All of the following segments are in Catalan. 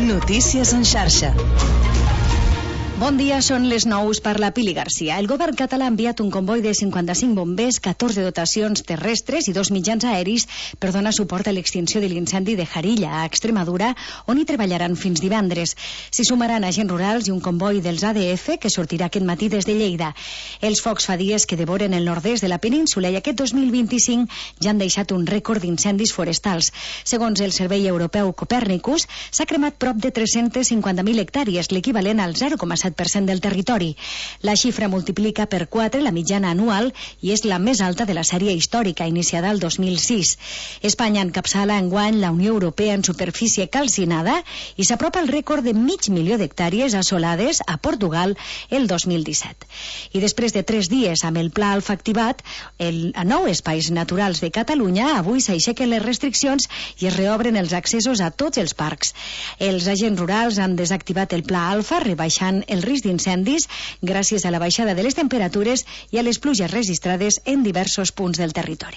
Notícies en xarxa. Bon dia, són les 9, parla Pili Garcia. El govern català ha enviat un comboi de 55 bombers, 14 dotacions terrestres i 2 mitjans aeris per donar suport a l'extinció de l'incendi de Jarilla, a Extremadura, on hi treballaran fins divendres. S'hi sumaran agents rurals i un comboi dels ADF que sortirà aquest matí des de Lleida. Els focs fa dies que devoren el nord-est de la península i aquest 2025 ja han deixat un rècord d'incendis forestals. Segons el Servei Europeu Copèrnicus, s'ha cremat prop de 350.000 hectàrees, l'equivalent al 0,7% del territori. La xifra multiplica per 4 la mitjana anual i és la més alta de la sèrie històrica, iniciada el 2006. Espanya encapçala enguany la Unió Europea en superfície calcinada i s'apropa al rècord de 500.000 d'hectàrees assolades a Portugal el 2017. I després de 3 dies amb el Pla Alfa activat, a 9 espais naturals de Catalunya avui s'aixequen les restriccions i es reobren els accessos a tots els parcs. Els agents rurals han desactivat el Pla Alfa, rebaixant el risc d'incendis gràcies a la baixada de les temperatures i a les pluges registrades en diversos punts del territori.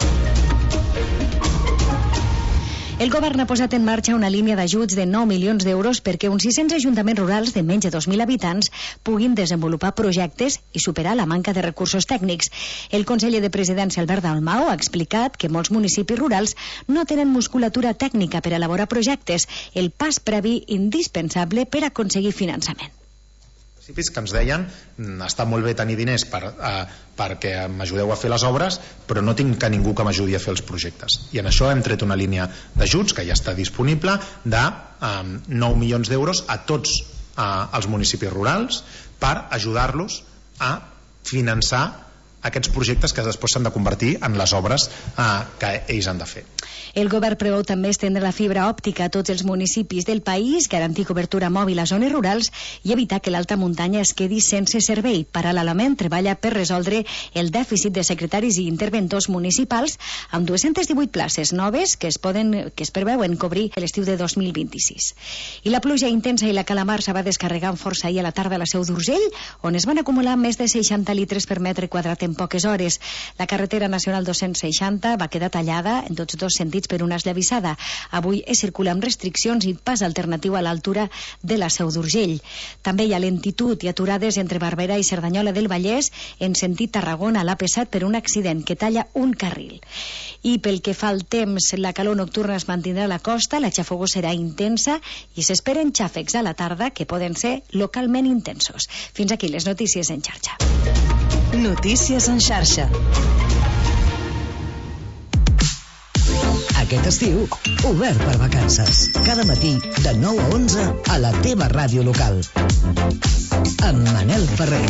El govern ha posat en marxa una línia d'ajuts de 9 milions d'euros perquè uns 600 ajuntaments rurals de menys de 2.000 habitants puguin desenvolupar projectes i superar la manca de recursos tècnics. El conseller de Presidència, Albert Dalmau, ha explicat que molts municipis rurals no tenen musculatura tècnica per elaborar projectes, el pas previ indispensable per aconseguir finançament. Que ens deien, està molt bé tenir diners perquè m'ajudeu a fer les obres, però no tinc que ningú que m'ajudi a fer els projectes. I en això hem tret una línia d'ajuts que ja està disponible de 9 milions d'euros a tots els municipis rurals per ajudar-los a finançar aquests projectes que després s'han de convertir en les obres que ells han de fer. El govern preveu també estendre la fibra òptica a tots els municipis del país, garantir cobertura mòbil a zones rurals i evitar que l'alta muntanya es quedi sense servei. Paral·lelament treballa per resoldre el dèficit de secretaris i interventors municipals amb 218 places noves que es preveuen cobrir l'estiu de 2026. I la pluja intensa i la calamarsa va descarregar amb força ahir a la tarda a la Seu d'Urgell, on es van acumular més de 60 litres per metre quadrat en poques hores. La carretera nacional 260 va quedar tallada en tots dos sentits per una esllavissada. Avui es circula amb restriccions i pas alternatiu a l'altura de la Seu d'Urgell. També hi ha lentitud i aturades entre Barberà i Cerdanyola del Vallès en sentit Tarragona a l'AP7 per un accident que talla un carril. I pel que fa al temps, la calor nocturna es mantindrà a la costa, la xafogor serà intensa i s'esperen xàfecs a la tarda que poden ser localment intensos. Fins aquí les notícies en xarxa. Notícies en xarxa. Aquest estiu, obert per vacances. Cada matí, de 9 a 11, a la teva ràdio local. Amb Manel Ferrer.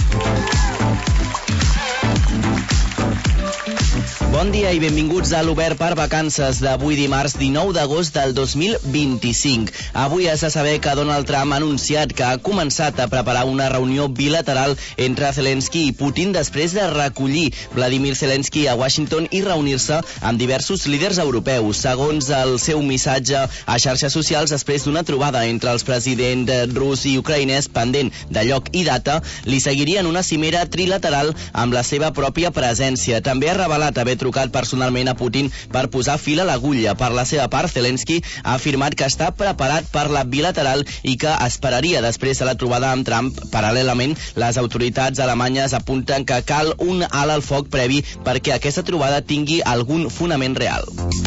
Bon dia i benvinguts a l'Obert per Vacances d'avui dimarts 19 d'agost del 2025. Avui has de saber que Donald Trump ha anunciat que ha començat a preparar una reunió bilateral entre Zelensky i Putin després de recollir Vladimir Zelensky a Washington i reunir-se amb diversos líders europeus. Segons el seu missatge a xarxes socials, després d'una trobada entre els presidents rus i ucraïnès pendent de lloc i data, li seguirien una cimera trilateral amb la seva pròpia presència. També ha revelat haver trucat personalment a Putin per posar fil a l'agulla. Per la seva part, Zelensky ha afirmat que està preparat per la bilateral i que esperaria després de la trobada amb Trump. Paral·lelament, les autoritats alemanyes apunten que cal un alt al foc previ perquè aquesta trobada tingui algun fonament real.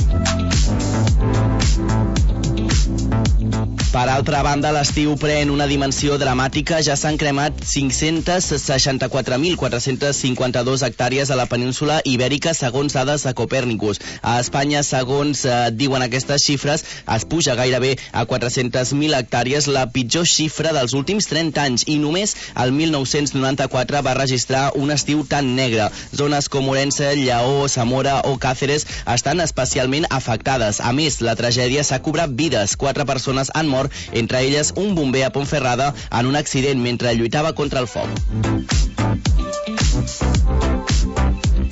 Per altra banda, l'estiu pren una dimensió dramàtica. Ja s'han cremat 564.452 hectàrees a la península ibèrica, segons dades de Copèrnicus. A Espanya, segons diuen aquestes xifres, es puja gairebé a 400.000 hectàrees, la pitjor xifra dels últims 30 anys, i només el 1994 va registrar un estiu tan negre. Zones com Orense, Lleó, Zamora o Càceres estan especialment afectades. A més, la tragèdia s'ha cobrat vides. 4 persones han mort, entre elles un bomber a Pontferrada en un accident mentre lluitava contra el foc. I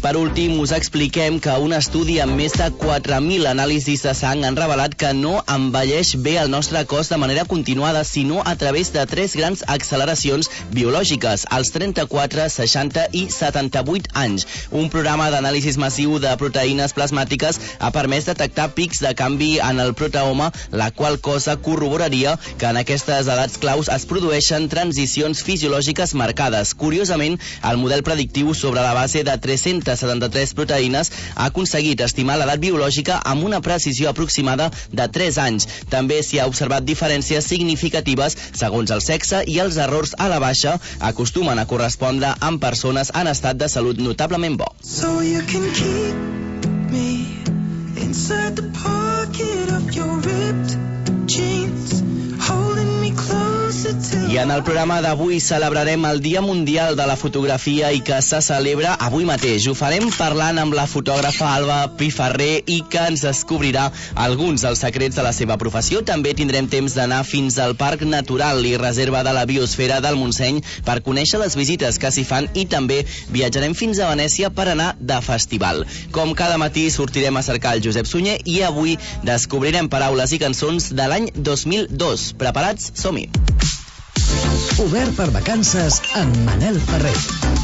per últim us expliquem que un estudi amb més de 4.000 anàlisis de sang han revelat que no envelleix bé el nostre cos de manera continuada, sinó a través de 3 grans acceleracions biològiques, als 34, 60 i 78 anys. Un programa d'anàlisis massiu de proteïnes plasmàtiques ha permès detectar pics de canvi en el proteoma, la qual cosa corroboraria que en aquestes edats claus es produeixen transicions fisiològiques marcades. Curiosament, el model predictiu sobre la base de 373 proteïnes ha aconseguit estimar l'edat biològica amb una precisió aproximada de 3 anys. També s'hi ha observat diferències significatives segons el sexe i els errors a la baixa acostumen a correspondre amb persones en estat de salut notablement bo. So you can keep me inside the pocket of your ripped jeans, holding me closer till I en el programa d'avui celebrarem el Dia Mundial de la Fotografia i que se celebra avui mateix. Ho farem parlant amb la fotògrafa Alba Piferrer i que ens descobrirà alguns dels secrets de la seva professió. També tindrem temps d'anar fins al Parc Natural i Reserva de la Biosfera del Montseny per conèixer les visites que s'hi fan i també viatjarem fins a Venècia per anar de festival. Com cada matí sortirem a cercar el Josep Sunyer i avui descobrirem paraules i cançons de l'any 2002. Preparats? Som-hi! Obert per vacances amb Manel Ferrer.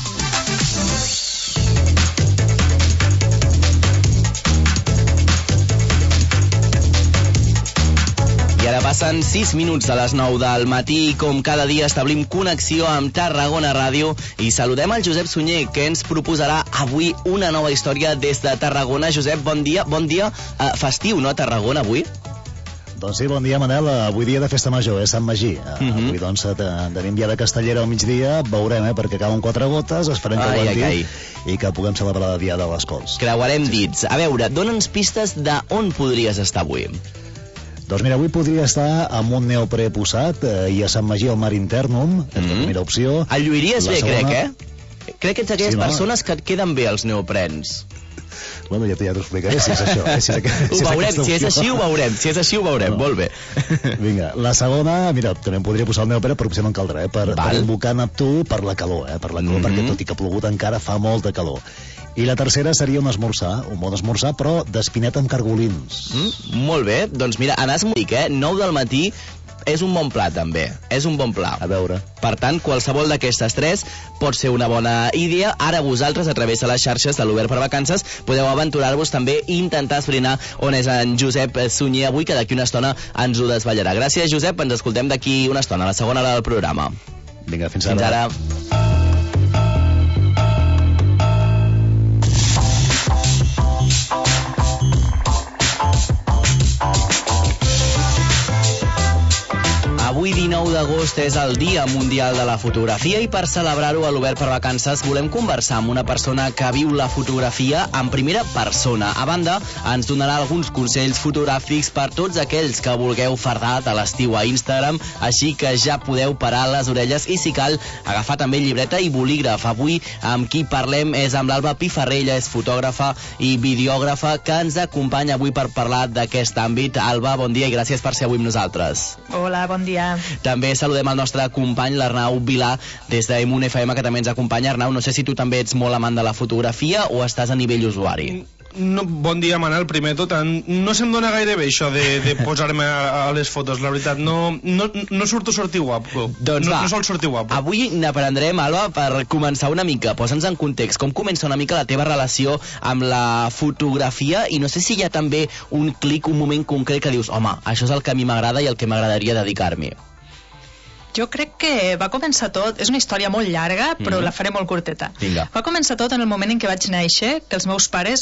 I ara passen 6 minuts a les 9 del matí i com cada dia establim connexió amb Tarragona Ràdio i saludem al Josep Sunyer, que ens proposarà avui una nova història des de Tarragona. Josep, bon dia festiu, no, a Tarragona avui? Doncs sí, bon dia, Manel. Avui dia de festa major, Sant Magí. Avui, doncs, tenim dia de Castellera al migdia, veurem, perquè cauen 4 gotes, esperem que aguanti i que puguem celebrar el dia de les Cols. Creuarem dits. A veure, dona'ns pistes d'on podries estar avui. Doncs mira, avui podria estar amb un neoprè posat i a Sant Magí al mar internum, és la primera opció. El lluiries bé, crec, Crec que ets d'aquelles persones que et queden bé els neoprens. Bueno, ja t'ho explicaré, si és això. Ho veurem, si és així ho veurem, molt bé. Vinga, la segona, mira, també em podria posar el neoprè, però potser no en caldrà, per invocar Neptú per la calor, perquè tot i que ha plogut encara fa molta calor. I la tercera seria un bon esmorzar, però d'espinet amb cargolins. Molt bé, doncs mira, anar a Esmoric, 9 del matí, és un bon pla, també. És un bon pla. A veure. Per tant, qualsevol d'aquestes 3 pot ser una bona idea. Ara vosaltres, a través de les xarxes de l'Obert per Vacances, podeu aventurar-vos també i intentar esbrinar on és en Josep Sunyer avui, que d'aquí una estona ens ho desvetllarà. Gràcies, Josep. Ens escoltem d'aquí una estona, a la segona hora del programa. Vinga, fins ara. Avui 19 d'agost és el Dia Mundial de la Fotografia i per celebrar-ho a l'Obert per Vacances volem conversar amb una persona que viu la fotografia en primera persona. A banda, ens donarà alguns consells fotogràfics per tots aquells que vulgueu fardar de l'estiu a Instagram, així que ja podeu parar les orelles i, si cal, agafar també llibreta i bolígraf. Avui amb qui parlem és amb l'Alba Piferrer, ella és fotògrafa i videògrafa que ens acompanya avui per parlar d'aquest àmbit. Alba, bon dia i gràcies per ser avui amb nosaltres. Hola, bon dia. També saludem el nostre company, l'Arnau Vilà, des d'Emun FM, que també ens acompanya. Arnau, no sé si tu també ets molt amant de la fotografia o estàs a nivell usuari. No, bon dia, Manel. Primer tot, no se'm dona gaire bé això de posar-me a les fotos, la veritat. No surto sortir guapo. Doncs no sol sortir guapo. Avui n'aprendrem, Alba, per començar una mica. Posa'ns en context. Com comença una mica la teva relació amb la fotografia? I no sé si hi ha també un clic, un moment concret que dius, home, això és el que a mi m'agrada i el que m'agradaria dedicar-m'hi. Jo crec que va començar tot, és una història molt llarga, però la faré molt curteta. Vinga. Va començar tot en el moment en què vaig néixer, que els meus pares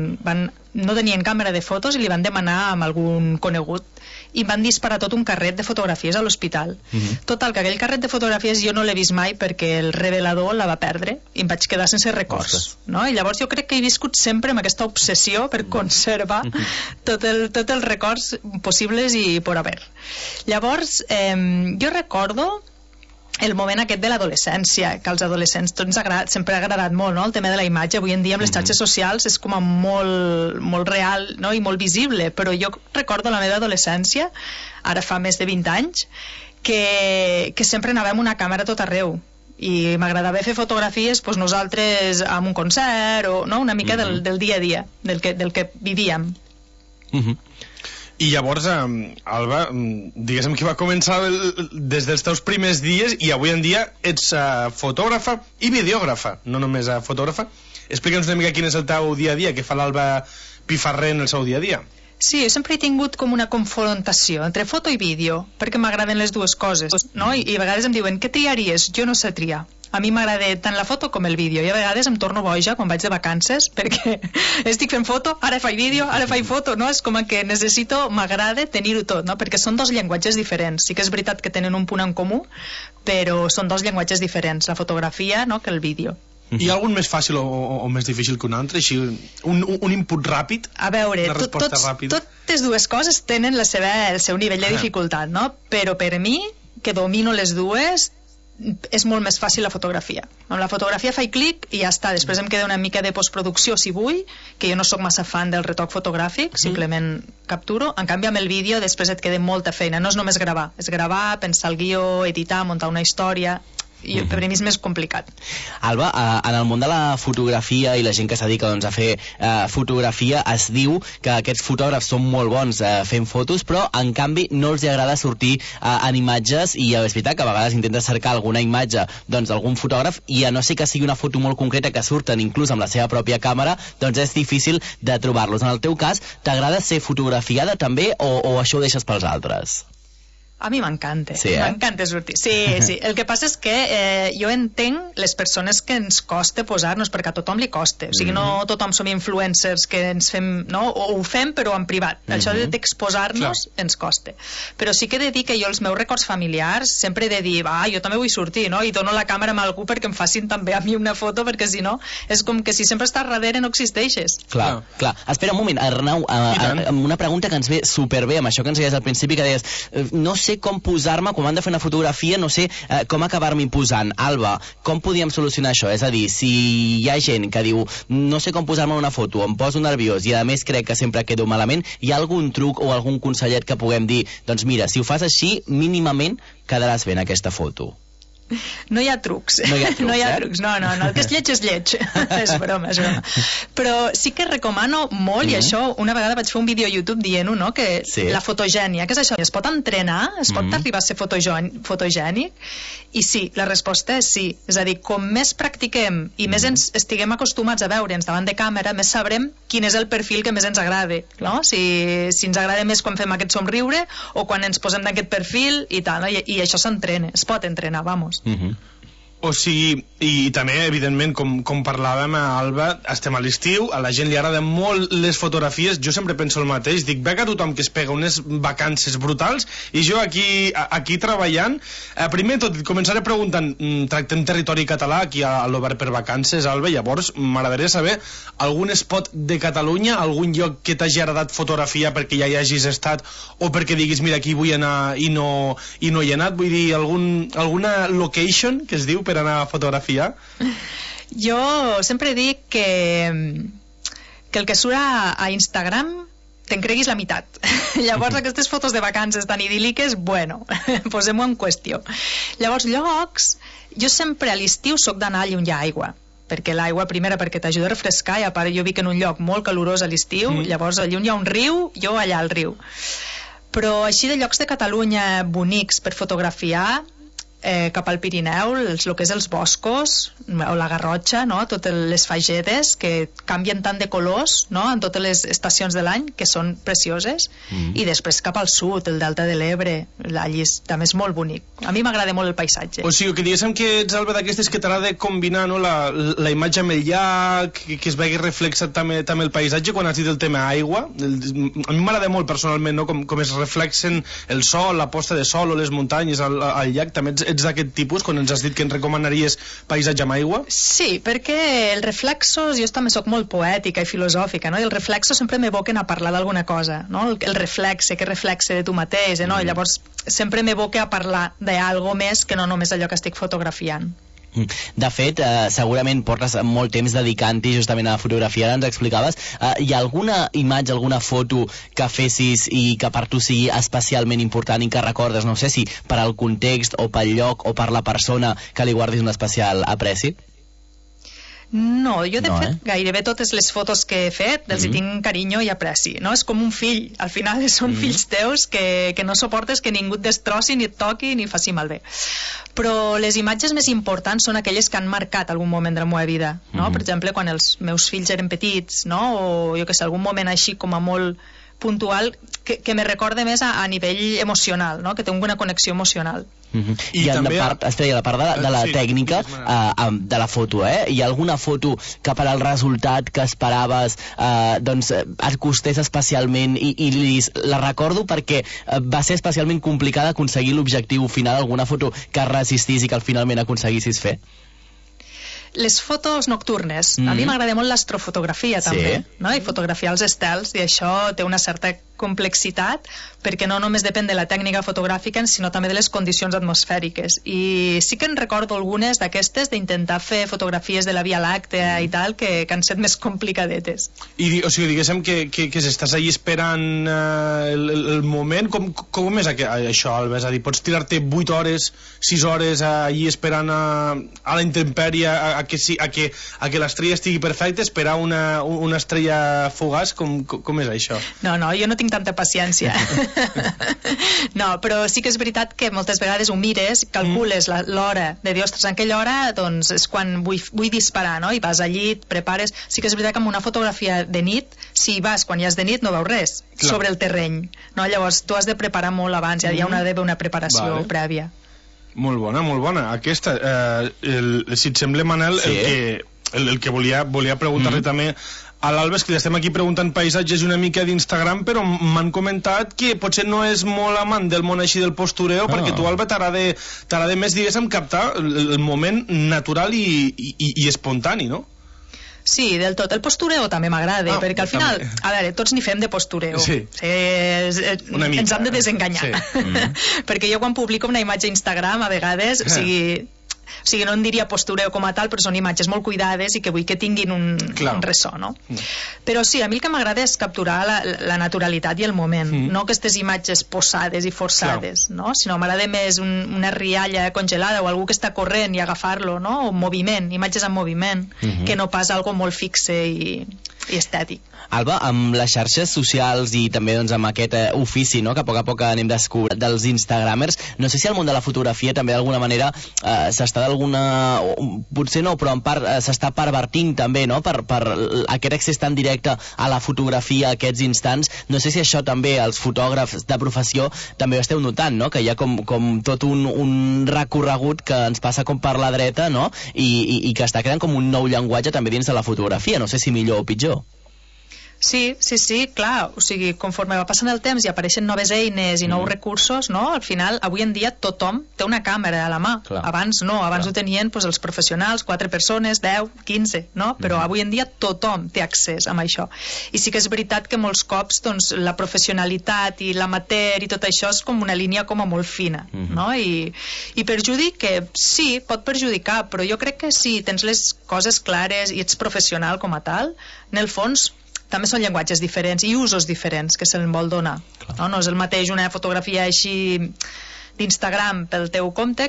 no tenien càmera de fotos i li van demanar amb algun conegut i van disparar tot un carret de fotografies a l'hospital. Total, que aquell carret de fotografies jo no l'he vist mai perquè el revelador la va perdre i em vaig quedar sense records, no? I llavors jo crec que he viscut sempre amb aquesta obsessió per conservar tots els records possibles i por haver. Llavors, jo recordo el moment aquest de l'adolescència, que als adolescents sempre ha agradat molt, no? El tema de la imatge, avui en dia amb les xarxes socials és com a molt real, no? I molt visible, però jo recordo la meva adolescència, ara fa més de 20 anys, que sempre anava amb una càmera tot arreu. i m'agradava fer fotografies doncs, nosaltres amb un concert o no? Una mica del dia a dia, del que vivíem. I llavors, Alba, diguéssim que va començar des dels teus primers dies i avui en dia ets fotògrafa i videògrafa, no només fotògrafa. Explica'ns una mica quin és el teu dia a dia, què fa l'Alba Pifarré en el seu dia a dia. Sí, jo sempre he tingut com una confrontació entre foto i vídeo, perquè m'agraden les dues coses, no? I a vegades em diuen, què triaries? Jo no sé triar. A mi m'agrada tant la foto com el vídeo, i a vegades em torno boja quan vaig de vacances, perquè estic fent foto, ara faig vídeo, ara faig foto, no? És com que m'agrada tenir-ho tot, no? Perquè són dos llenguatges diferents. Sí que és veritat que tenen un punt en comú, però són dos llenguatges diferents, la fotografia, no?, que el vídeo. Hi ha algun més fàcil o més difícil que un altre? Així, un input ràpid? A veure, totes dues coses tenen el seu nivell de dificultat, no? Però per mi, que domino les dues, és molt més fàcil la fotografia. Amb la fotografia faig clic i ja està. Després em queda una mica de postproducció si vull, que jo no sóc massa fan del retoc fotogràfic, simplement capturo. En canvi amb el vídeo després et queda molta feina, no és només gravar, és gravar, pensar el guió, editar, muntar una història. I per mi és més complicat. Alba, en el món de la fotografia i la gent que es dedica doncs, a fer fotografia, es diu que aquests fotògrafs són molt bons fent fotos, però en canvi no els agrada sortir en imatges, i és veritat que a vegades intentes cercar alguna imatge d'algun fotògraf i a no ser que sigui una foto molt concreta que surten inclús amb la seva pròpia càmera, doncs és difícil de trobar-los. En el teu cas, t'agrada ser fotografiada també o això ho deixes pels altres? A mi m'encanta, sí, m'encanta sortir. Sí. El que passa és que jo entenc les persones que ens costa posar-nos, perquè a tothom li costa. O sigui, no tothom som influencers que ens fem, no? O ho fem però en privat. Això d'exposar-nos ens costa. Però sí que he de dir que jo els meus records familiars sempre he de dir, jo també vull sortir, no? I dono la càmera a algú perquè em facin també a mi una foto, perquè si no és com que si sempre estàs darrere no existeixes. Clar. Espera un moment, Arnau, una pregunta que ens ve superbé amb això que ens deies al principi, que deies, no sé com posar-me, quan han de fer una fotografia, no sé com acabar-m'hi posant. Alba, com podíem solucionar això? És a dir, si hi ha gent que diu, no sé com posar-me una foto, em poso nerviós i a més crec que sempre quedo malament, hi ha algun truc o algun consellet que puguem dir, doncs mira, si ho fas així, mínimament quedaràs bé en aquesta foto? No hi ha trucs. No, el que és lleig és lleig. És broma. Però sí que recomano molt, i això, una vegada vaig fer un vídeo a YouTube dient-ho, no? Que la fotogènia, què és això? Es pot entrenar? Es pot arribar a ser fotogènic? I sí, la resposta és sí. És a dir, com més practiquem i més ens estiguem acostumats a veure'ns davant de càmera, més sabrem quin és el perfil que més ens agrada, no? Si ens agrada més quan fem aquest somriure o quan ens posem d'aquest perfil i tal, no? I això s'entrena, es pot entrenar, vamos. O sigui, i també, evidentment, com parlàvem a Alba, estem a l'estiu, a la gent li agraden molt les fotografies, jo sempre penso el mateix, dic, veig a tothom que es pega unes vacances brutals, i jo aquí treballant, primer tot, començaré preguntant, tractem territori català aquí a l'Obert per Vacances, Alba, llavors m'agradaria saber algun spot de Catalunya, algun lloc que t'hagi agradat fotografia perquè ja hi hagis estat, o perquè diguis, mira, aquí vull anar i no hi he anat, vull dir, alguna location, que es diu, per anar a fotografiar? Jo sempre dic que el que surt a Instagram te'n creguis la meitat. Llavors aquestes fotos de vacances tan idíl·liques, bueno, posem-ho en qüestió. Llavors llocs, jo sempre a l'estiu soc d'anar allà on hi ha aigua, perquè l'aigua, primera, perquè t'ajuda a refrescar, i a part jo vic en un lloc molt calorós a l'estiu, llavors allà on hi ha un riu, jo allà al riu. Però així de llocs de Catalunya bonics per fotografiar, cap al Pirineu, el que és els boscos o la Garrotxa, no? Totes les fagedes que canvien tant de colors, no? En totes les estacions de l'any, que són precioses, i després cap al sud, el Delta de l'Ebre, allí també és molt bonic. A mi m'agrada molt el paisatge. O sigui, que diguéssim que ets, Alba, d'aquestes que t'agrada combinar, no? la imatge amb el llac, que es vegi reflexat també el paisatge. Quan has dit el tema aigua, a mi m'agrada molt personalment, no? Com es reflexen el sol, la posta de sol o les muntanyes al llac. També ets d'aquest tipus, quan ens has dit que ens recomanaries paisatge amb aigua? Sí, perquè els reflexos, jo també soc molt poètica i filosòfica, no? I els reflexos sempre m'evoquen a parlar d'alguna cosa, no? El reflexe, que reflexe de tu mateix, no? I llavors sempre m'evoca a parlar d'algo més que no només allò que estic fotografiant. De fet, segurament portes molt temps dedicant-hi justament a la fotografia, ara ens explicaves. Hi ha alguna imatge, alguna foto que fessis i que per tu sigui especialment important i que recordes, no sé si per al context o pel lloc o per la persona que li guardis un especial apreci? No, jo de fet gairebé totes les fotos que he fet els hi tinc carinyo i apreci, no? És com un fill, al final són fills teus que no suportes que ningú et destrossi, ni et toqui, ni faci malbé. Però les imatges més importants són aquelles que han marcat algun moment de la meva vida, no? Per exemple, quan els meus fills eren petits, no? O jo que sé, algun moment així com a molt puntual que me recorde més a nivell emocional, no? Que té una connexió emocional. I també Estrella, la part de la tècnica de la foto, hi ha alguna foto que per al resultat que esperaves doncs et costés especialment i la recordo perquè va ser especialment complicada aconseguir l'objectiu final, alguna foto que resistís i que finalment aconseguissis fer? Les fotos nocturnes. A mi m'agrada molt l'astrofotografia també, no? I fotografiar els estels, i això té una certa complexitat perquè no només depèn de la tècnica fotogràfica sinó també de les condicions atmosfèriques, i sí que en recordo algunes d'aquestes d'intentar fer fotografies de la Via Làctea i tal que han set més complicadetes. O sigui, diguéssim que estàs allí esperant el moment, com és això, Alba? És a dir, pots tirar-te 8 hores, 6 hores allí esperant a la intempèrie a que l'estrella estigui perfecta, esperar una estrella fugaç, com és això? No, jo no tinc tanta paciència. No, però sí que és veritat que moltes vegades ho mires, calcules l'hora de dir, ostres, en aquella hora doncs és quan vull disparar, no? I vas allí, et prepares. Sí que és veritat que amb una fotografia de nit, si vas quan ja és de nit no veus res sobre el terreny, no? Llavors tu has de preparar molt abans, ja hi ha d'haver una preparació prèvia. Molt bona. Aquesta, si et sembla, Manel, el que volia preguntar-li també a l'Alba, és que estem aquí preguntant paisatges i una mica d'Instagram, però m'han comentat que potser no és molt amant del món així del postureo, perquè tu, Alba, t'agrada més, diguéssim, captar el moment natural i espontani, no? Sí, del tot. El postureo també m'agrada, perquè al final, a veure, tots n'hi fem de postureo. Ens hem de desenganyar. Perquè jo quan publico una imatge a Instagram, a vegades, o sigui, no en diria postureo com a tal, però són imatges molt cuidades i que vull que tinguin un ressò, no? Però sí, a mi el que m'agrada és capturar la naturalitat i el moment, no aquestes imatges posades i forçades, no? Sinó m'agrada més una rialla congelada o algú que està corrent i agafar-lo, no? O moviment, imatges en moviment, que no pas algo molt fixe i estètic. Alba, amb les xarxes socials i també doncs, amb aquest ofici, no?, que a poc anem descobrint dels instagramers, no sé si el món de la fotografia també d'alguna manera s'està potser no, però en part s'està pervertint també, no?, per aquest accés tan directe a la fotografia, a aquests instants. No sé si això també els fotògrafs de professió també ho esteu notant, no?, que hi ha com tot un recorregut que ens passa com per la dreta, no?, i que està creant com un nou llenguatge també dins de la fotografia, no sé si millor o pitjor. Sí, clar, o sigui, conforme va passant el temps i apareixen noves eines i nous recursos, no? Al final, avui en dia tothom té una càmera a la mà. Abans no, abans ho tenien els professionals, 4 persones, 10, 15, no? Però avui en dia tothom té accés a això. I sí que és veritat que molts cops doncs, la professionalitat i l'amateur i tot això és com una línia com a molt fina, no? I perjudica, sí, pot perjudicar, però jo crec que si tens les coses clares i ets professional com a tal, en el fons també són llenguatges diferents i usos diferents que se'n vol donar. No és el mateix una fotografia així d'Instagram pel teu compte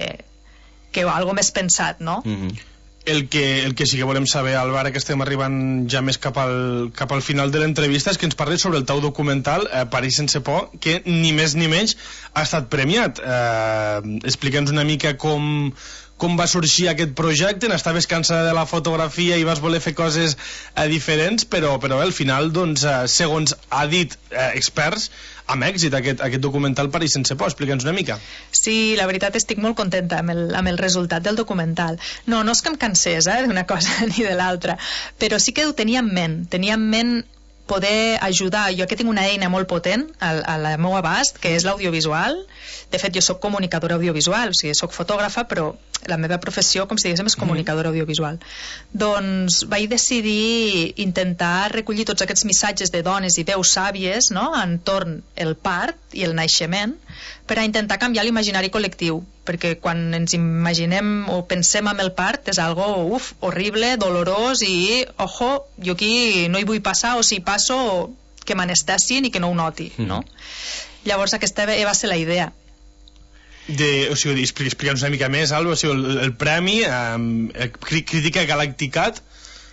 que algo més pensat, no? El que sí que volem saber, Alba, ara que estem arribant ja més cap al final de l'entrevista, és que ens parlis sobre el teu documental París sense por, que ni més ni menys ha estat premiat. Explica'ns una mica com va sorgir aquest projecte. N'estaves cansada de la fotografia i vas voler fer coses diferents, però al final, doncs, segons ha dit experts, amb èxit aquest documental París sense por. Explica'ns una mica. Sí, la veritat estic molt contenta amb el resultat del documental. No és que em cansés d'una cosa ni de l'altra, però sí que ho tenia en ment poder ajudar. Jo que tinc una eina molt potent a la meu abast, que és l'audiovisual. De fet, jo soc comunicadora audiovisual, o sigui, soc fotògrafa, però la meva professió, com si diguéssim, és comunicadora audiovisual. Doncs vaig decidir intentar recollir tots aquests missatges de dones i veus sàvies, no?, entorn el part i el naixement, per a intentar canviar l'imaginari col·lectiu, perquè quan ens imaginem o pensem en el part és algo, horrible, dolorós i, ojo, jo aquí no hi vull passar, o si passo que m'anestessin i que no ho noti, no? Llavors aquesta va ser la idea. O sigui, explica'ns una mica més, Alba, o sigui, el premi Crítica Galacticat,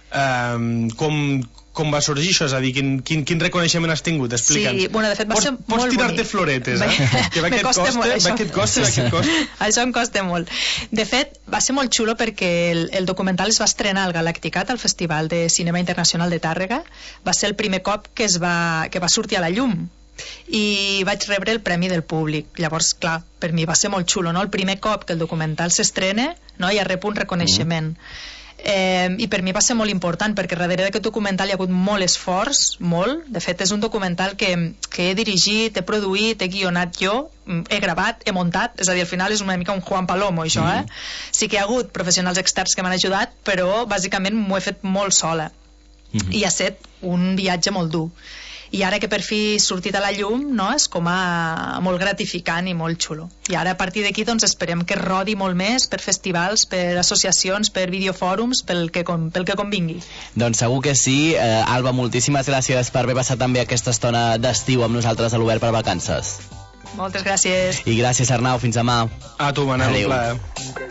com va sorgir això? És a dir, quin reconeixement has tingut? Explica'ns. Sí, bueno, de fet va ser molt bonic. Pots tirar-te floretes, que va que et costa. Això em costa molt. De fet, va ser molt xulo perquè el documental es va estrenar al Galacticat, al Festival de Cinema Internacional de Tàrrega. Va ser el primer cop que va sortir a la llum i vaig rebre el premi del públic. Llavors, clar, per mi va ser molt xulo, no? El primer cop que el documental s'estrena, no? Ja rep un reconeixement. I per mi va ser molt important perquè darrere d'aquest documental hi ha hagut molt esforç, molt. De fet, és un documental que he dirigit, he produït, he guionat jo, he gravat, he muntat, és a dir, al final és una mica un Juan Palomo, això, Sí que hi ha hagut professionals externs que m'han ajudat, però bàsicament m'ho he fet molt sola. I ha estat un viatge molt dur. I ara que per fi sortit a la llum, no, és com molt gratificant i molt xulo. I ara a partir d'aquí doncs esperem que rodi molt més per festivals, per associacions, per videofòrums, pel que convingui. Doncs segur que sí. Alba, moltíssimes gràcies per haver passat també aquesta estona d'estiu amb nosaltres a l'Obert per Vacances. Moltes gràcies. I gràcies, Arnau. Fins demà. A tu, Manel. Un plaer.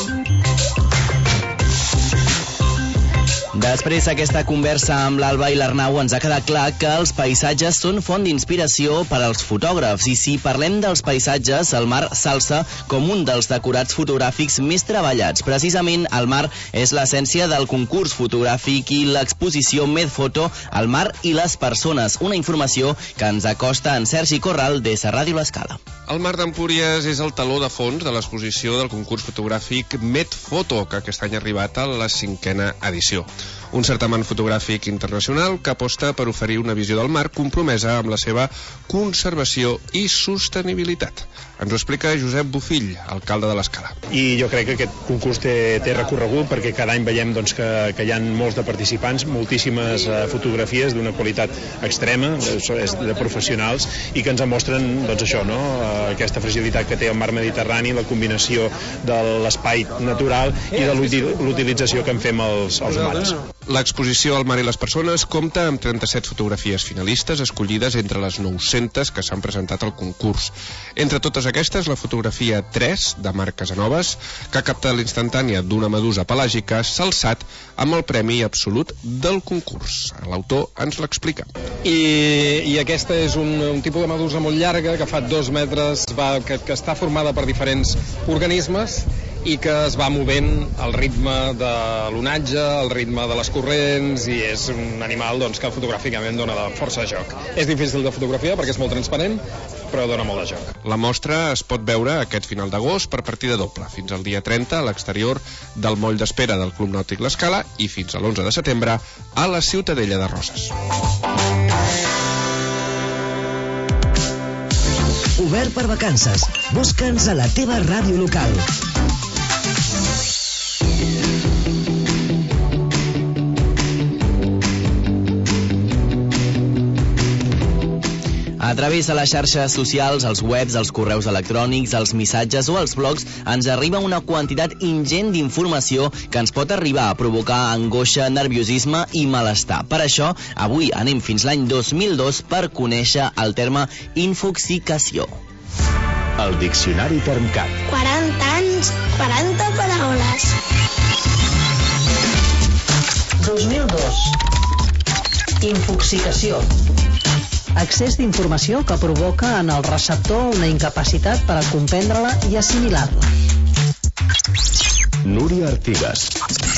Després d'aquesta conversa amb l'Alba i l'Arnau ens ha quedat clar que els paisatges són font d'inspiració per als fotògrafs i si parlem dels paisatges, el mar s'alça com un dels decorats fotogràfics més treballats. Precisament el mar és l'essència del concurs fotogràfic i l'exposició Medfoto, el mar i les persones, una informació que ens acosta en Sergi Corral des de Ràdio L'Escala. El Mar d'Empúries és el taló de fons de l'exposició del concurs fotogràfic Medfoto, que aquest any ha arribat a la 5a edició. Un certamen fotogràfic internacional que aposta per oferir una visió del mar compromesa amb la seva conservació i sostenibilitat. Ens ho explica Josep Bofill, alcalde de l'Escala. I jo crec que aquest concurs té recorregut perquè cada any veiem doncs, que hi ha molts de participants, moltíssimes fotografies d'una qualitat extrema, de professionals, i que ens mostren doncs, això, no? Aquesta fragilitat que té el mar Mediterrani, la combinació de l'espai natural i de l'utilització que en fem els humans. L'exposició al mar i les persones compta amb 37 fotografies finalistes escollides entre les 900 que s'han presentat al concurs. Entre totes aquestes, la fotografia 3, de Marc Casanovas, que ha captat l'instantània d'una medusa pelàgica, s'ha alçat amb el premi absolut del concurs. L'autor ens l'explica. I aquesta és un tipus de medusa molt llarga, que fa 2 metres, que està formada per diferents organismes i que es va movent al ritme de l'onatge, al ritme de les corrents, i és un animal doncs, que fotogràficament dona força joc. És difícil de fotografiar perquè és molt transparent, però dona molt de joc. La mostra es pot veure aquest final d'agost per partida doble, fins al dia 30 a l'exterior del moll d'espera del Club Nàutic L'Escala i fins a l'11 de setembre a la Ciutadella de Roses. Obert per Vacances. Busca'ns a la teva ràdio local. A través de les xarxes socials, els webs, els correus electrònics, els missatges o els blogs ens arriba una quantitat ingent d'informació que ens pot arribar a provocar angoixa, nerviosisme i malestar. Per això, avui anem fins l'any 2002 per conèixer el terme infoxicació. El diccionari Termcat. 40 anys, 40 paraules. 2002. Infoxicació. Excés d'informació que provoca en el receptor una incapacitat per a comprendre-la i assimilar-la. Núria Artigas.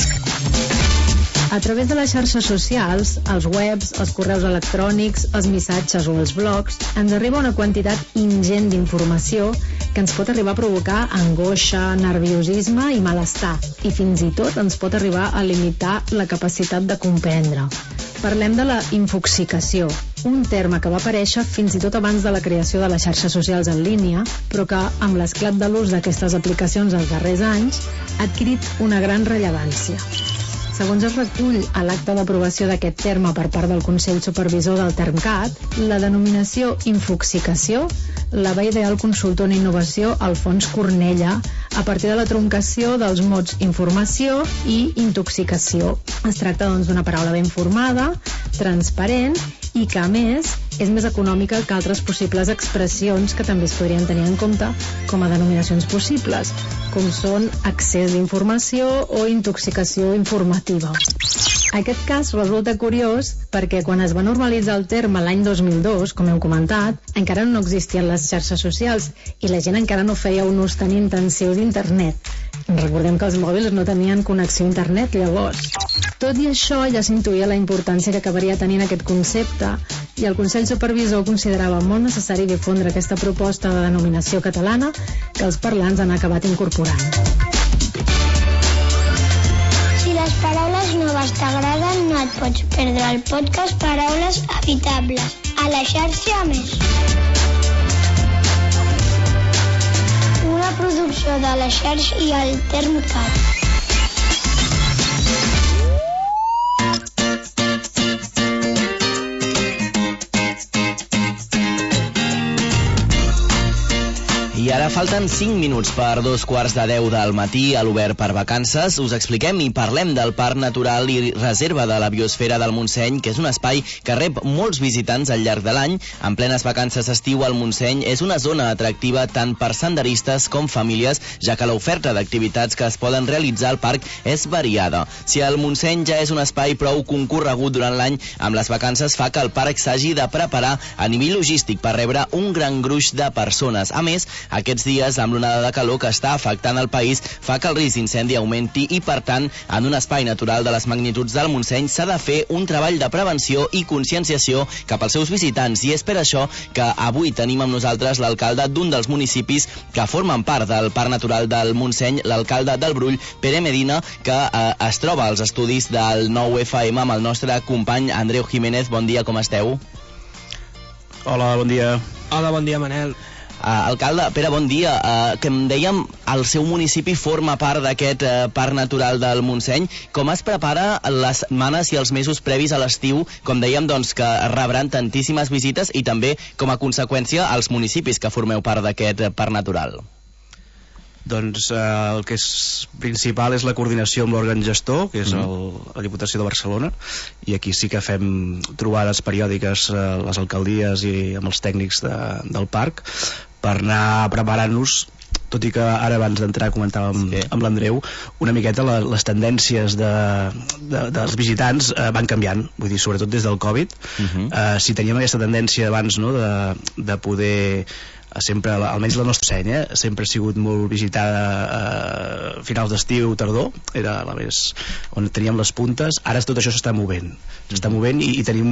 A través de les xarxes socials, els webs, els correus electrònics, els missatges o els blogs, ens arriba una quantitat ingent d'informació que ens pot arribar a provocar angoixa, nerviosisme i malestar, i fins i tot ens pot arribar a limitar la capacitat de comprendre. Parlem de la infoxicació, un terme que va aparèixer fins i tot abans de la creació de les xarxes socials en línia, però que, amb l'esclat de l'ús d'aquestes aplicacions els darrers anys, ha adquirit una gran rellevància. Segons es recull a l'acte d'aprovació d'aquest terme per part del Consell Supervisor del Termcat, la denominació infoxicació la va idear el consultor en innovació Alfons Cornella a partir de la truncació dels mots informació i intoxicació. Es tracta doncs d'una paraula ben formada, transparent i que a més és més econòmica que altres possibles expressions que també es podrien tenir en compte com a denominacions possibles, com són accés d'informació o intoxicació informativa. Aquest cas resulta curiós perquè quan es va normalitzar el terme l'any 2002, com hem comentat, encara no existien les xarxes socials i la gent encara no feia un ús tan intensiu d'internet. Recordem que els mòbils no tenien connexió a internet llavors. Tot i això, ja s'intuïa la importància que acabaria tenint aquest concepte i el Consell Supervisor considerava molt necessari difondre aquesta proposta de denominació catalana que els parlants han acabat incorporant. Si les paraules noves t'agraden, no et pots perdre el podcast Paraules Habitables a la xarxa Més. Una producció de la xarxa i el Termcat. I ara falten 5 minuts per 2:15 del matí a l'Obert per Vacances. Us expliquem i parlem del Parc Natural i Reserva de la Biosfera del Montseny, que és un espai que rep molts visitants al llarg de l'any. En plenes vacances estiu, el Montseny és una zona atractiva tant per senderistes com famílies, ja que l'oferta d'activitats que es poden realitzar al parc és variada. Si el Montseny ja és un espai prou concorregut durant l'any, amb les vacances fa que el parc s'hagi de preparar a nivell logístic per rebre un gran gruix de persones. A més, aquests dies, amb l'onada de calor que està afectant el país, fa que el risc d'incendi augmenti i, per tant, en un espai natural de les magnituds del Montseny s'ha de fer un treball de prevenció i conscienciació cap als seus visitants. I és per això que avui tenim amb nosaltres l'alcalde d'un dels municipis que formen part del Parc Natural del Montseny, l'alcalde del Brull, Pere Medina, que es troba als estudis del 9FM amb el nostre company Andreu Jiménez. Bon dia, com esteu? Hola, bon dia. Hola, bon dia, Manel. Alcalde, Pere, bon dia. Que em dèiem, el seu municipi forma part d'aquest Parc Natural del Montseny. Com es prepara les setmanes i els mesos previs a l'estiu, com dèiem, doncs, que rebran tantíssimes visites i també, com a conseqüència, els municipis que formeu part d'aquest Parc Natural? Doncs el que és principal és la coordinació amb l'òrgan gestor, que és la Diputació de Barcelona, i aquí sí que fem trobades periòdiques a les alcaldies i amb els tècnics del parc per anar preparant-nos, tot i que ara abans d'entrar comentàvem amb l'Andreu una miqueta les tendències dels visitants van canviant, vull dir, sobretot des del Covid. Si teníem aquesta tendència abans, no, de poder sempre, almenys la nostra senya, sempre ha sigut molt visitada a finals d'estiu, tardor, era la més on teníem les puntes. Ara tot això s'està movent i tenim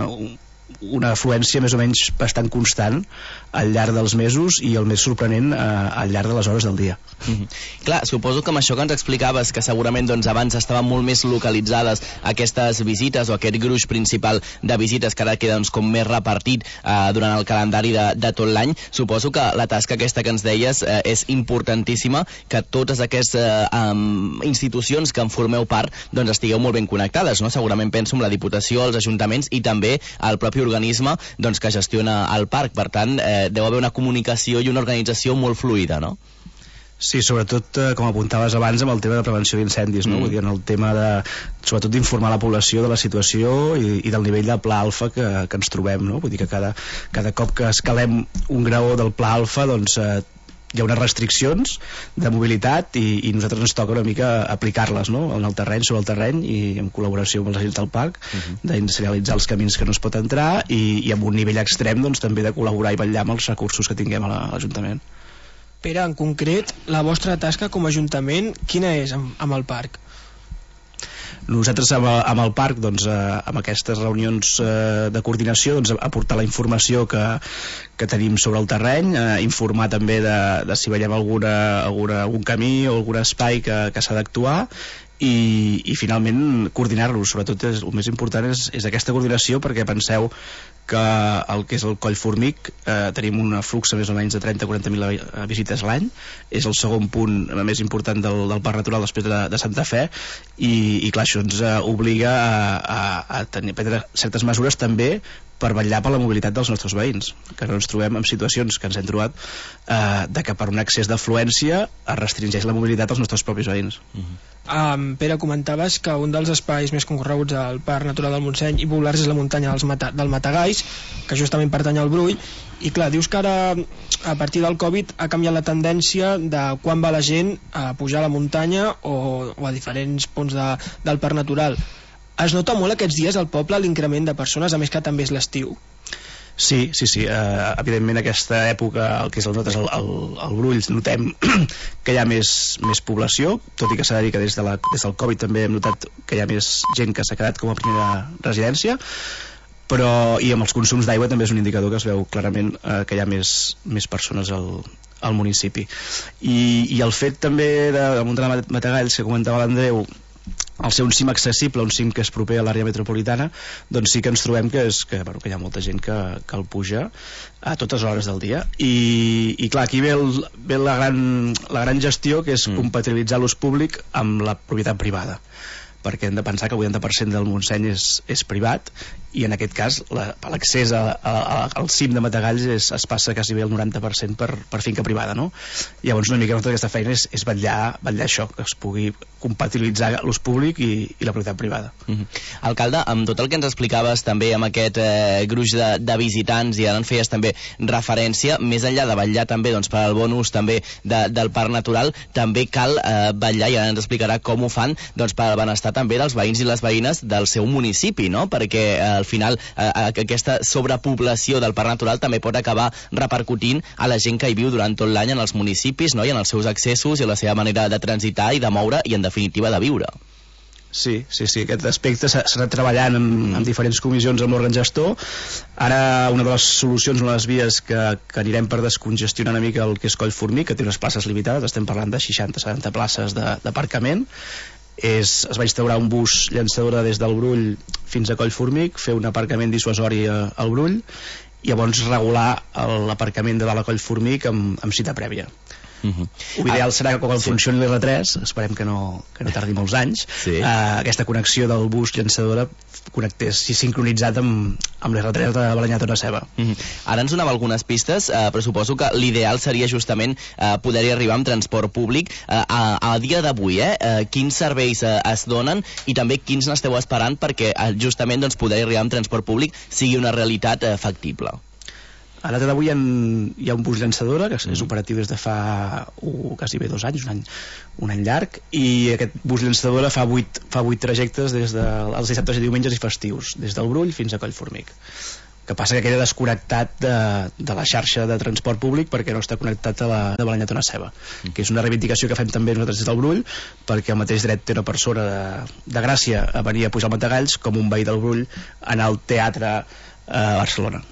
una afluència més o menys bastant constant al llarg dels mesos i el més sorprenent al llarg de les hores del dia. Clar, suposo que amb això que ens explicaves, que segurament doncs, abans estaven molt més localitzades aquestes visites o aquest gruix principal de visites que ara queda doncs, com més repartit durant el calendari de tot l'any, suposo que la tasca aquesta que ens deies és importantíssima, que totes aquestes institucions que en formeu part doncs, estigueu molt ben connectades, no? Segurament penso en la Diputació, els ajuntaments i també el propi organisme doncs, que gestiona el parc. Per tant, deu haver una comunicació i una organització molt fluida, no? Sí, sobretot, com apuntaves abans, amb el tema de prevenció d'incendis, no? Vull dir, en el tema sobretot d'informar la població de la situació i del nivell de pla alfa que ens trobem, no? Vull dir que cada cop que escalem un graó del pla alfa, doncs hi ha unes restriccions de mobilitat i nosaltres ens toca una mica aplicar-les, no? En el terreny, sobre el terreny, i en col·laboració amb els agents del parc, d'insenyalitzar els camins que no es pot entrar i amb un nivell extrem doncs, també de col·laborar i vetllar amb els recursos que tinguem a l'Ajuntament. Pere, en concret, la vostra tasca com a Ajuntament, quina és amb el parc? Nosaltres amb el parc, doncs, amb aquestes reunions de coordinació, doncs, aportar la informació que tenim sobre el terreny, informar també de si veiem algun camí o algun espai que s'ha d'actuar i finalment coordinar-los. Sobretot el més important és aquesta coordinació, perquè penseu que el que és el Coll Formic tenim un flux més o menys de 30-40.000 visites l'any. És el segon punt més important del Parc Natural després de Santa Fe, i clar, això ens obliga a prendre certes mesures també per vetllar per la mobilitat dels nostres veïns, que no ens trobem en situacions que ens hem trobat de que per un excés d'afluència es restringeix la mobilitat als nostres propis veïns. Pere, comentaves que un dels espais més concorreguts al Parc Natural del Montseny i populars és la muntanya del Matagalls, que justament pertany al Brull, i clar, dius que ara a partir del Covid ha canviat la tendència de quan va la gent a pujar a la muntanya o a diferents punts del Parc Natural. Es nota molt aquests dies al poble l'increment de persones, a més que també és l'estiu? Sí, evidentment aquesta època, el que és nosaltres el Brull, notem que hi ha més població, tot i que s'ha de dir que des del Covid també hem notat que hi ha més gent que s'ha quedat com a primera residència, però i amb els consums d'aigua també és un indicador que es veu clarament que hi ha més persones al municipi. I el fet també de la muntanya de Matagalls, que comentava l'Andreu, al ser un cim accessible, un cim que és proper a l'àrea metropolitana, doncs sí que ens trobem que hi ha molta gent que el puja a totes hores del dia, i clar, aquí ve la gran gestió, que és compatibilitzar l'ús públic amb la propietat privada, perquè hem de pensar que el 80% del Montseny és privat, i en aquest cas l'accés al cim de Matagalls es passa quasi bé el 90% per finca privada, no? Llavors una mica tota aquesta feina és vetllar això, que es pugui compatibilitzar l'ús públic i la propietat privada. Alcalde, amb tot el que ens explicaves també amb aquest gruix de visitants, i ara en feies també referència, més enllà de vetllar també per al bon ús també del Parc Natural, també cal vetllar, i ara ens explicarà com ho fan, per al benestar també dels veïns i les veïnes del seu municipi, no? Perquè al final aquesta sobrepoblació del Parc Natural també pot acabar repercutint a la gent que hi viu durant tot l'any en els municipis, no? I en els seus accessos i la seva manera de transitar i de moure i en definitiva de viure. Sí, aquest aspecte s'ha anat treballant en diferents comissions amb l'òrgan gestor. Ara una de les solucions, una de les vies que anirem per descongestionar una mica el que és Coll Formic, que té unes places limitades, estem parlant de 60-70 places d'aparcament. Es va instaurar un bus llançadora des del Brull fins a Coll Formic, fer un aparcament dissuasori al Brull, i llavors regular l'aparcament de dalt a Coll Formic amb cita prèvia. L'ideal serà que quan funcioni l'R3, esperem que no tardi molts anys, aquesta connexió del bus llançadora connectés sincronitzat amb l'R3 de Balanyà Tona Ceba. Ara ens donava algunes pistes, però suposo que l'ideal seria justament poder-hi arribar amb transport públic. A dia d'avui, quins serveis es donen i també quins n'esteu esperant perquè justament poder-hi arribar amb transport públic sigui una realitat factible? A data d'avui hi ha un bus llançadora que és operatiu des de fa quasi bé 2 anys, un any llarg, i aquest bus llançadora fa 8 trajectes des dels dissabtes i diumenges i festius, des del Brull fins a Coll Formic. Que passa que queda desconnectat de la xarxa de transport públic perquè no està connectat a la de Balanyà Tona Ceba, que és una reivindicació que fem també nosaltres des del Brull, perquè el mateix dret té una persona de Gràcia a venir a pujar al Matagalls com un veí del Brull a anar al teatre a Barcelona.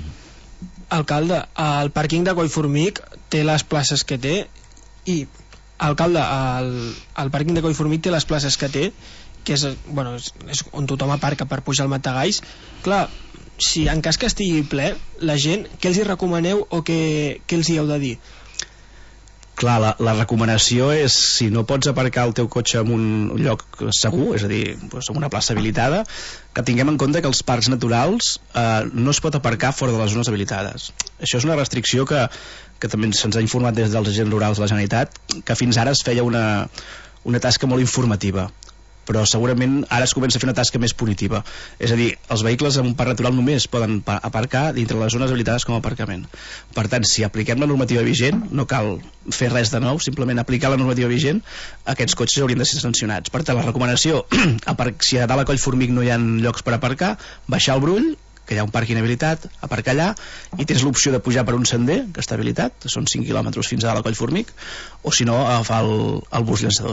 Alcalde, el pàrquing de Coll Formic té les places que té, i alcalde, el pàrquing de Coll Formic té les places que té, que és on tothom aparca per pujar al Matagalls. Clar, si en cas que estigui ple, la gent, què els hi recomaneu o què els hi heu de dir? Clar, la recomanació és, si no pots aparcar el teu cotxe en un lloc segur, és a dir, en una plaça habilitada, que tinguem en compte que els parcs naturals no es pot aparcar fora de les zones habilitades. Això és una restricció que també se'ns ha informat des dels agents rurals de la Generalitat, que fins ara es feia una tasca molt informativa, però segurament ara es comença a fer una tasca més punitiva. És a dir, els vehicles en un parc natural només poden aparcar dintre les zones habilitades com a aparcament. Per tant, si apliquem la normativa vigent, no cal fer res de nou, simplement aplicar la normativa vigent, aquests cotxes haurien de ser sancionats. Per tant, la recomanació, si a dalt a Coll Formic no hi ha llocs per aparcar, baixar al Brull, que hi ha un parc inhabilitat, aparcar allà, i tens l'opció de pujar per un sender que està habilitat, són 5 quilòmetres fins a dalt a Coll Formic, o si no, agafar el bus llançadora.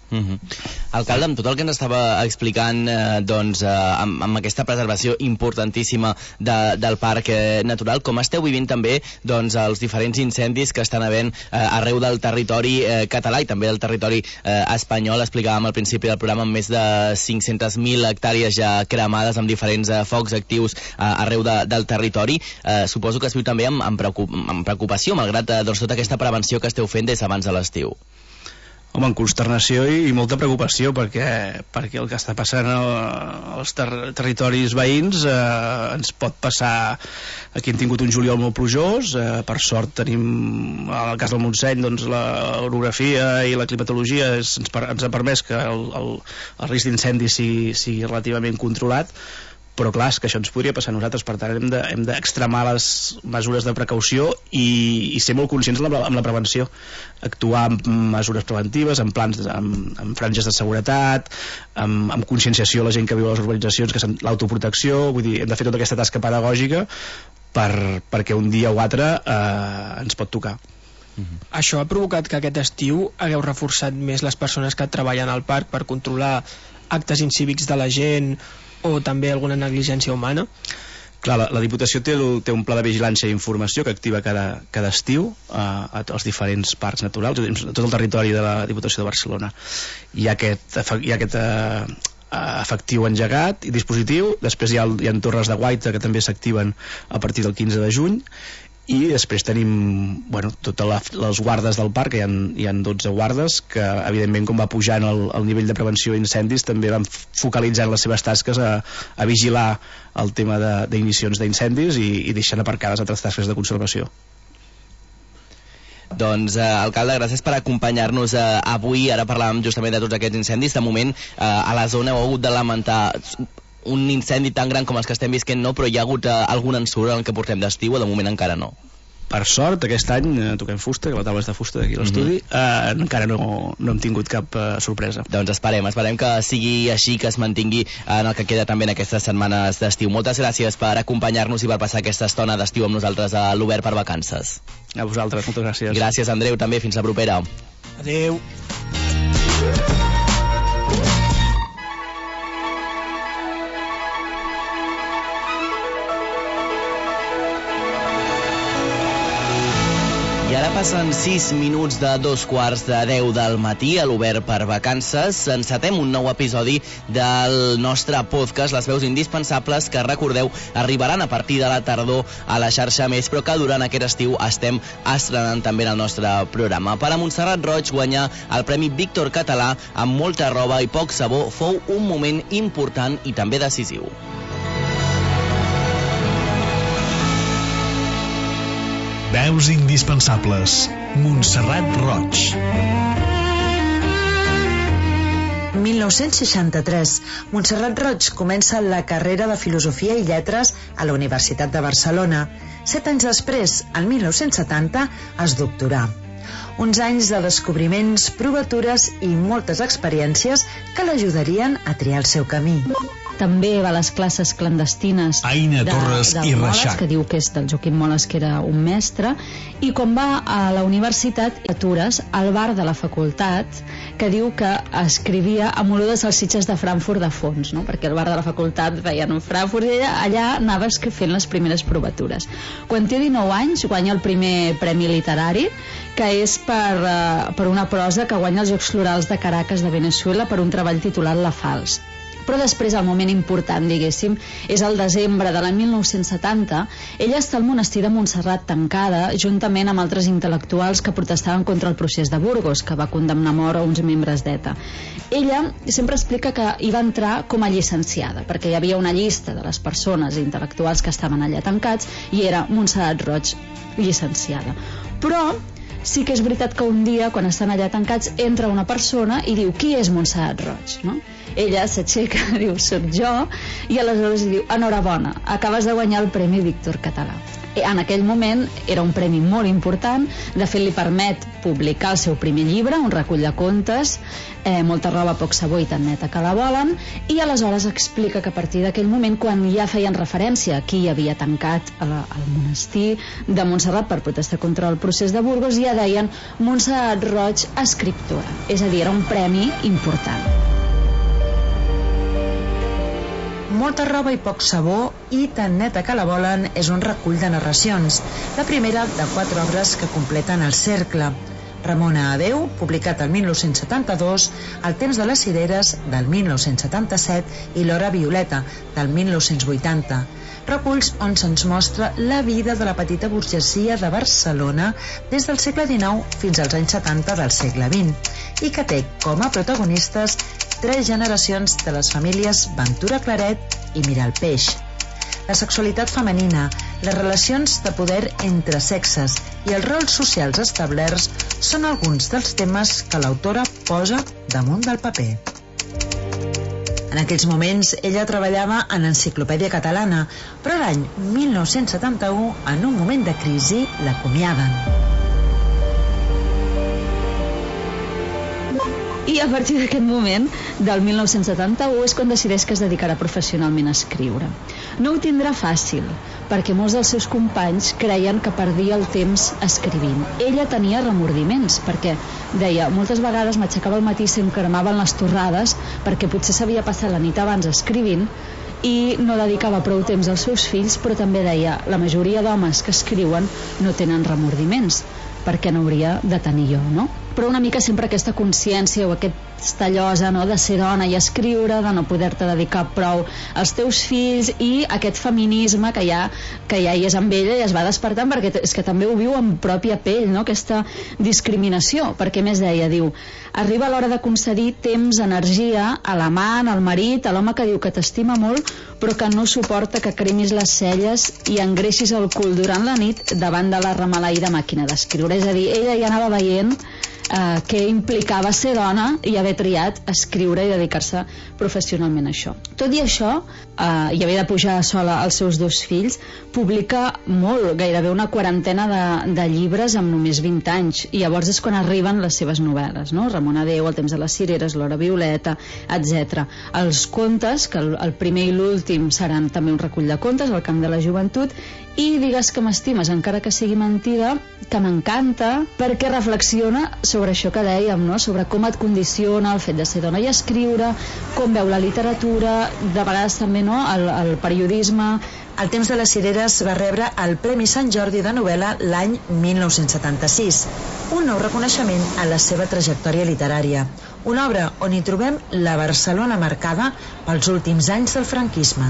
Alcalde, amb tot el que ens estava explicant amb aquesta preservació importantíssima del parc natural, com esteu vivint també els diferents incendis que estan havent arreu del territori català i també del territori espanyol? Explicàvem al principi del programa amb més de 500.000 hectàrees ja cremades amb diferents focs actius arreu del territori. Suposo que es viu també amb preocupació, malgrat tota aquesta prevenció que esteu fent des d'abans de l'estiu. Home, en consternació i molta preocupació perquè el que està passant als territoris veïns ens pot passar. Aquí hem tingut un juliol molt plujós, per sort tenim, en el cas del Montseny, l'orografia i la climatologia ens ha permès que el risc d'incendi sigui relativament controlat, però clar, és que això ens podria passar a nosaltres, per tant hem d'extremar les mesures de precaució i ser molt conscients amb la prevenció, actuar amb mesures preventives, amb plans, amb franges de seguretat, amb conscienciació a la gent que viu a les urbanitzacions, que és l'autoprotecció. Vull dir, hem de fer tota aquesta tasca pedagògica perquè un dia o altre ens pot tocar. Això ha provocat que aquest estiu hagueu reforçat més les persones que treballen al parc per controlar actes incívics de la gent o també alguna negligència humana? Clar, la Diputació té un pla de vigilància i informació que activa cada estiu a els diferents parcs naturals, a tot el territori de la Diputació de Barcelona. Hi ha aquest efectiu engegat i dispositiu. Després hi ha torres de guaita que també s'activen a partir del 15 de juny, i després tenim totes les guardes del parc, que hi ha 12 guardes que evidentment, com va pujant el nivell de prevenció d'incendis, també van focalitzant les seves tasques a vigilar el tema d'ignicions d'incendis i deixant aparcades altres tasques de conservació. Doncs, alcalde, gràcies per acompanyar-nos avui. Ara parlàvem justament de tots aquests incendis. De moment, a la zona heu hagut de lamentar un incendi tan gran com els que estem visquent, no, però hi ha hagut algun ensurt en el que portem d'estiu, o de moment encara no? Per sort, aquest any toquem fusta, que la taula és de fusta d'aquí a l'estudi, encara no hem tingut cap sorpresa. Doncs esperem que sigui així, que es mantingui en el que queda també en aquestes setmanes d'estiu. Moltes gràcies per acompanyar-nos i per passar aquesta estona d'estiu amb nosaltres a l'Obert per Vacances. A vosaltres, moltes gràcies. Gràcies, Andreu, també. Fins la propera. Adéu. I ara passen 6 minuts de 2:45 del matí a l'Obert per Vacances. Encetem un nou episodi del nostre podcast, Les veus indispensables, que recordeu arribaran a partir de la tardor a la xarxa Més, però que durant aquest estiu estem estrenant també en el nostre programa. Per a Montserrat Roig, guanyar el Premi Víctor Català amb molta roba i poc sabó fou un moment important i també decisiu. Veus indispensables. Montserrat Roig. 1963. Montserrat Roig comença la carrera de Filosofia i Lletres a la Universitat de Barcelona. 7 anys després, el 1970, es doctorà. Uns anys de descobriments, provatures i moltes experiències que l'ajudarien a triar el seu camí. També va a les classes clandestines Aina Torres i Reixac, que diu que és del Joaquim Moles, que era un mestre, i quan va a la universitat, atures al bar de la facultat, que diu que escrivia amb olor de salsitxes de Frankfurt de fons, no? Perquè el bar de la facultat feien un Frankfurt i allà anava fent les primeres provatures. Quan té 19 anys guanya el primer premi literari, que és per una prosa que guanya els Jocs Florals de Caracas de Venezuela per un treball titulat La Falç. Però després el moment important, diguéssim, és el desembre de l'any 1970. Ella està al monestir de Montserrat tancada, juntament amb altres intel·lectuals que protestaven contra el procés de Burgos, que va condemnar a mort a uns membres d'ETA. Ella sempre explica que hi va entrar com a llicenciada, perquè hi havia una llista de les persones intel·lectuals que estaven allà tancats i era Montserrat Roig, llicenciada. Però sí que és veritat que un dia, quan estan allà tancats, entra una persona i diu: qui és Montserrat Roig? No? Ella s'aixeca, diu: soc jo, i aleshores diu: enhorabona, acabes de guanyar el Premi Víctor Català. En aquell moment era un premi molt important, de fet li permet publicar el seu primer llibre, un recull de contes, Molta roba, poc sabó i tan neta que la volen, i aleshores explica que a partir d'aquell moment, quan ja feien referència a qui havia tancat al monestir de Montserrat per protestar contra el procés de Burgos, ja deien Montserrat Roig, escriptora, és a dir, era un premi important. Molta roba i poc sabó i tan neta que la volen és un recull de narracions, la primera de 4 obres que completen el cercle. Ramona adeu, publicat el 1972, El temps de les cireres, del 1977, i L'hora violeta, del 1980. Reculls on se'ns mostra la vida de la petita burgesia de Barcelona des del segle XIX fins als anys 70 del segle XX i que té com a protagonistes 3 generacions de les famílies Ventura Claret i Mirar el Peix. La sexualitat femenina, les relacions de poder entre sexes i els rols socials establerts són alguns dels temes que l'autora posa damunt del paper. En aquells moments ella treballava en Enciclopèdia Catalana, però l'any 1971, en un moment de crisi, l'acomiaden. I a partir d'aquest moment, del 1971, és quan decideix que es dedicarà professionalment a escriure. No ho tindrà fàcil, perquè molts dels seus companys creien que perdia el temps escrivint. Ella tenia remordiments, perquè deia, moltes vegades m'aixecava al matí i se'm cremaven les torrades, perquè potser s'havia passat la nit abans escrivint, i no dedicava prou temps als seus fills, però també deia, la majoria d'homes que escriuen no tenen remordiments, perquè n'hauria de tenir jo, no? Però una mica sempre aquesta consciència o aquesta llosa, no?, de ser dona i escriure, de no poder-te dedicar prou als teus fills, i aquest feminisme que ja hi és amb ella i es va despertant, perquè és que també ho viu en pròpia pell, no?, aquesta discriminació, perquè més deia, diu, arriba l'hora de concedir temps, energia a l'amant, al marit, a l'home que diu que t'estima molt però que no suporta que cremis les celles i engreixis el cul durant la nit davant de la remaleïda màquina d'escriure. És a dir, ella ja anava veient què implicava ser dona i haver triat escriure i dedicar-se professionalment a això. Tot i això, i haver de pujar sola als seus 2 fills, publica molt, gairebé una quarantena de llibres amb només 20 anys, i llavors és quan arriben les seves novel·les, no? Ramona adeu, El temps de les cireres, L'hora violeta, etc. Els contes, que el primer i l'últim seran també un recull de contes, El camp de la joventut, i Digues que m'estimes, encara que sigui mentida, que m'encanta, perquè reflexiona sobre això que dèiem, no?, sobre com et condiciona el fet de ser dona i escriure, com veu la literatura, de vegades també, no?, el periodisme. El temps de les cireres va rebre el Premi Sant Jordi de novel·la l'any 1976, un nou reconeixement a la seva trajectòria literària, una obra on hi trobem la Barcelona marcada pels últims anys del franquisme.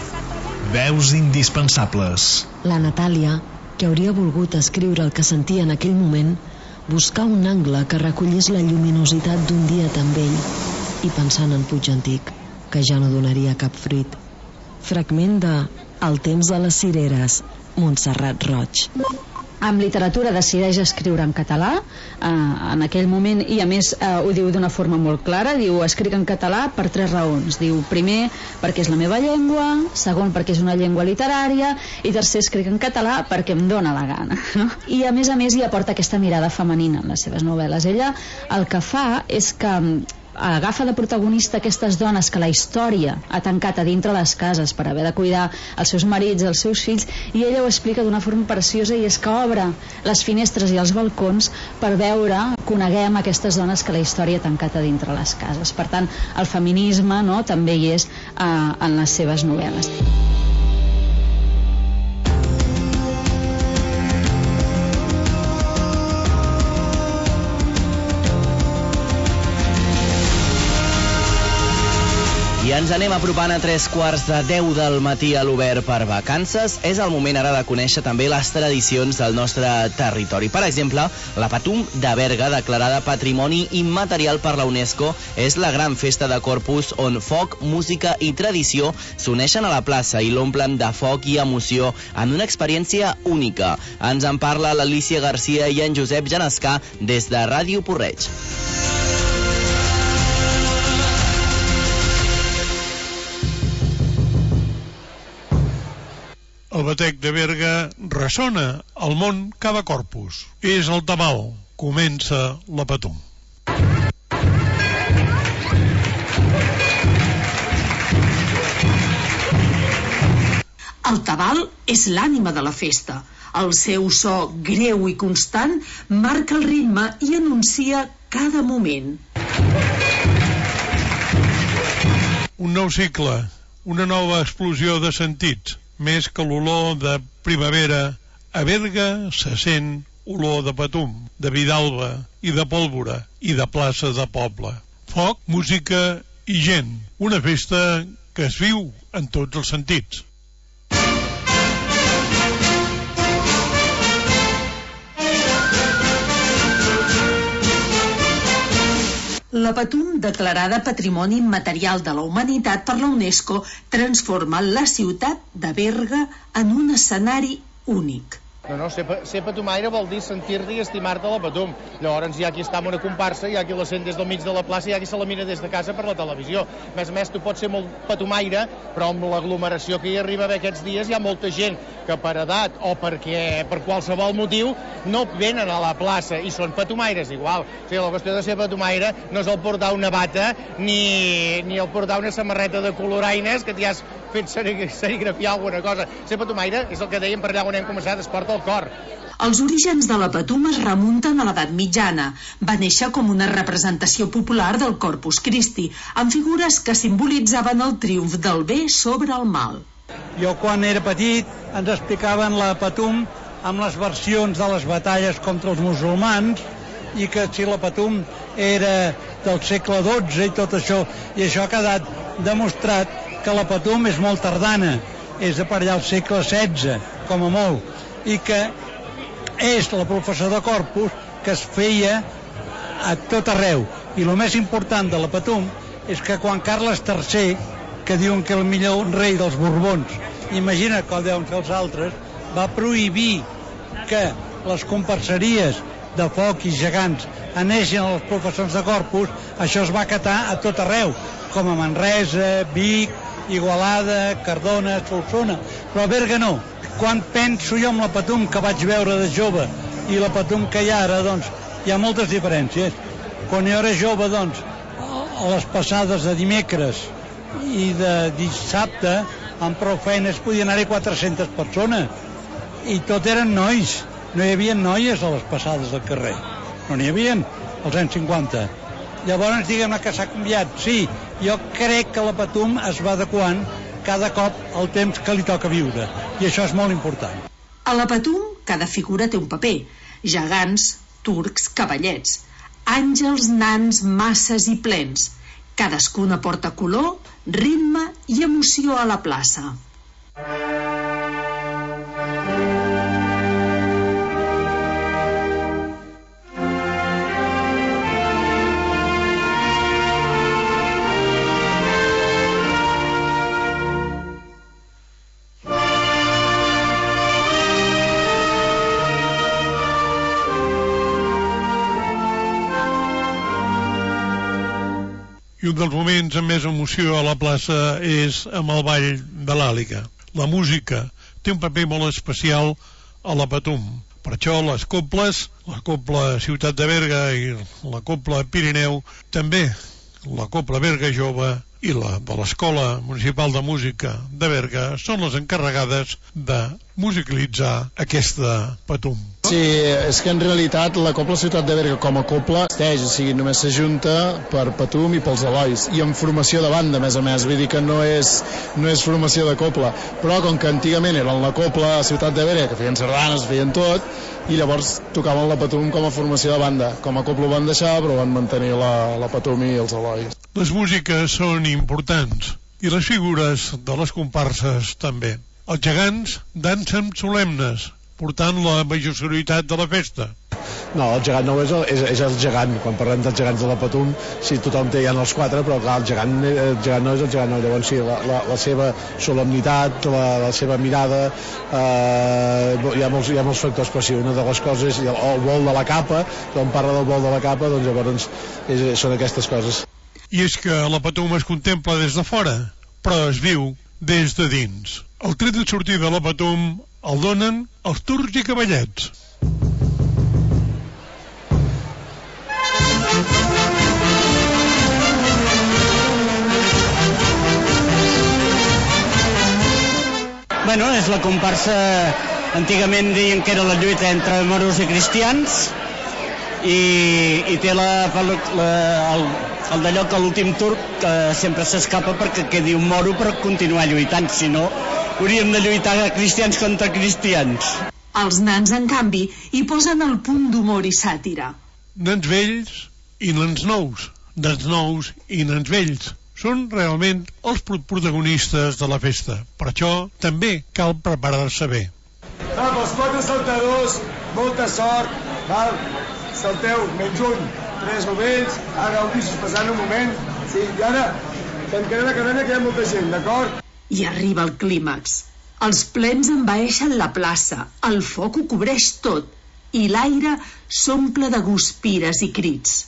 Veus indispensables. La Natàlia, que hauria volgut escriure el que sentia en aquell moment, buscar un angle que recollís la lluminositat d'un dia tan vell, i pensant en Puig Antic, que ja no donaria cap fruit. Fragment de El temps de les cireres, Montserrat Roig. Amb literatura decideix escriure en català en aquell moment, i a més ho diu d'una forma molt clara, diu, escric en català per 3 raons. Diu, primer, perquè és la meva llengua, segon, perquè és una llengua literària, i tercer, escric en català perquè em dóna la gana, no? I a més hi aporta aquesta mirada femenina en les seves novel·les. Ella el que fa és que agafa de protagonista aquestes dones que la història ha tancat a dintre les cases per haver de cuidar els seus marits, els seus fills, i ella ho explica d'una forma preciosa, i és que obre les finestres i els balcons per veure, coneguem aquestes dones que la història ha tancat a dintre les cases. Per tant, el feminisme, no?, també hi és en les seves novel·les. I ens anem apropant a 3:15 del matí a l'Obert per vacances. És el moment ara de conèixer també les tradicions del nostre territori. Per exemple, la Patum de Berga, declarada Patrimoni Immaterial per la UNESCO, és la gran festa de Corpus on foc, música i tradició s'uneixen a la plaça i l'omplen de foc i emoció en una experiència única. Ens en parla l'Alícia Garcia i en Josep Genescà des de Ràdio Porreig. El batec de Berga ressona al món cada corpus. És el tamal. Comença la Patum. El tabal és l'ànima de la festa. El seu so greu i constant marca el ritme i anuncia cada moment. Un nou cicle, una nova explosió de sentits. Més que l'olor de primavera, a Berga se sent olor de Patum, de Vidalba i de pólvora i de plaça de poble. Foc, música i gent. Una festa que es viu en tots els sentits. La Patum, declarada Patrimoni Immaterial de la Humanitat per la UNESCO, transforma la ciutat de Berga en un escenari únic. No, ser patumaire vol dir sentir-te i estimar-te la Patum. Llavors hi ha qui està en una comparsa, hi ha qui la sent des del mig de la plaça, hi ha qui se la mira des de casa per la televisió. A més, tu pots ser molt patumaire, però amb l'aglomeració que hi arriba a aquests dies hi ha molta gent que per edat o perquè per qualsevol motiu no venen a la plaça i són patumaires igual. O sigui, la qüestió de ser patumaire no és el portar una bata ni el portar una samarreta de coloraines que t'hi has fet serigrafiar alguna cosa. Ser patumaire és el que dèiem per allà on hem començat, es porta al cor. Els orígens de la Patum es remunten a l'edat mitjana. Va néixer com una representació popular del Corpus Christi, amb figures que simbolitzaven el triomf del bé sobre el mal. Jo quan era petit ens explicaven la Patum amb les versions de les batalles contra els musulmans i que si la Patum era del segle XII i tot això, i això ha quedat demostrat que la Patum és molt tardana, és de per allà al segle XVI, com a molt, i que és la professor de Corpus que es feia a tot arreu. I el més important de la Patum és que quan Carles III, que diuen que el millor rei dels Borbons, imagina que el deuen fer els altres, va prohibir que les comparseries de foc i gegants aneixin a les professors de Corpus, això es va acatar a tot arreu, com a Manresa, Vic, Igualada, Cardona, Solsona, però a Berga no. Quan penso jo en la Patum que vaig veure de jove i la Patum que hi ha ara, doncs, hi ha moltes diferències. Quan jo era jove, doncs, a les passades de dimecres i de dissabte, amb prou feines podien anar-hi 400 persones. I tot eren nois. No hi havia noies a les passades del carrer. No n'hi havia als anys 50. Llavors, diguem-ne que s'ha canviat. Sí, jo crec que la Patum es va adequant cada cop el temps que li toca viure, i això és molt important. A la Patum, cada figura té un paper. Gegants, turcs, cavallets. Àngels, nans, masses i plens. Cadascun aporta color, ritme i emoció a la plaça. I un dels moments amb més emoció a la plaça és amb el ball de l'Àliga. La música té un paper molt especial a la Patum. Per això les coples, la Copla Ciutat de Berga i la Copla Pirineu, també la Copla Berga Jove i la de l'Escola Municipal de Música de Berga són les encarregades de musicalitzar aquesta Patum. Sí, és que en realitat la Copla Ciutat de Berga com a copla existeix, o sigui, només s'ajunta per Patum i pels Elois, i amb formació de banda, a més, vull dir que no és formació de copla, però com que antigament eren la Copla Ciutat de Berga, que feien sardanes, feien tot, i llavors tocaven la Patum com a formació de banda. Com a copla ho van deixar, però van mantenir la Patum i els Elois. Les músiques són importants, i les figures de les comparses també. Els gegants dansen solemnes, portant la majorcitat de la festa. No, el gegant no és el gegant. Quan parlem dels gegants de la Patum, sí, tothom té ja els quatre, però clar, el gegant no és el gegant, no. Llavors sí, la seva solemnitat, la seva mirada, hi ha molts factors, però sí, una de les coses, el vol de la capa, quan parla del vol de la capa, doncs llavors són aquestes coses. I és que la Patum es contempla des de fora, però es viu des de dins. El tret de sortida de la Patum el donen els turcs i cavallets. Bueno, és la comparsa, antigament deien que era la lluita entre moros i cristians, i té el d'allò que l'últim turc que sempre s'escapa perquè quedi un moro per continuar lluitant, si no hauríem de lluitar cristians contra cristians. Els nans, en canvi, hi posen el punt d'humor i sàtira. Nans vells i nans nous, nans nous i nans vells. Són realment els protagonistes de la festa. Per això també cal preparar-se bé. Els 4 saltadors, molta sort, val? Salteu, menys un, 3 novells, a gaudir, passant un moment. Sí, i ara tancaré la cadena que hi ha molta gent, d'acord? I arriba el clímax. Els plens envaeixen la plaça, el foc ho cobreix tot, i l'aire s'omple de guspires i crits.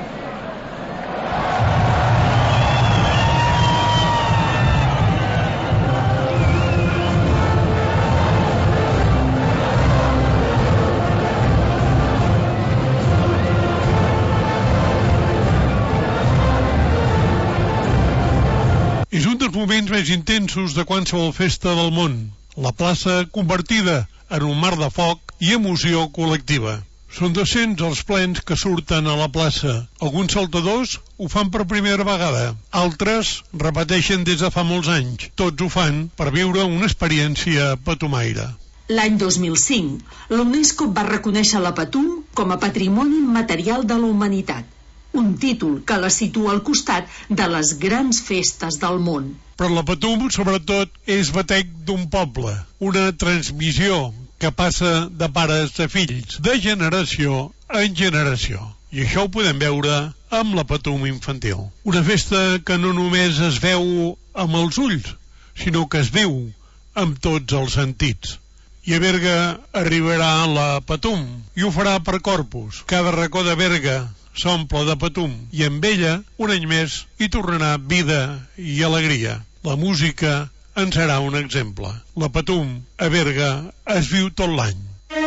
És un dels moments més intensos de qualsevol festa del món. La plaça convertida en un mar de foc i emoció col·lectiva. Són 200 els plens que surten a la plaça. Alguns saltadors ho fan per primera vegada. Altres repeteixen des de fa molts anys. Tots ho fan per viure una experiència patumaire. L'any 2005, l'UNESCO va reconèixer la Patum com a Patrimoni Immaterial de la Humanitat. Un títol que la situa al costat de les grans festes del món. Però la Patum, sobretot, és batec d'un poble, una transmissió que passa de pares a fills, de generació en generació. I això ho podem veure amb la Patum infantil. Una festa que no només es veu amb els ulls, sinó que es viu amb tots els sentits. I a Berga arribarà la Patum i ho farà per Corpus. Cada racó de Berga s'omple de Patum i amb ella, un any més, hi tornarà vida i alegria. La música en serà un exemple. La Patum a Berga es viu tot l'any.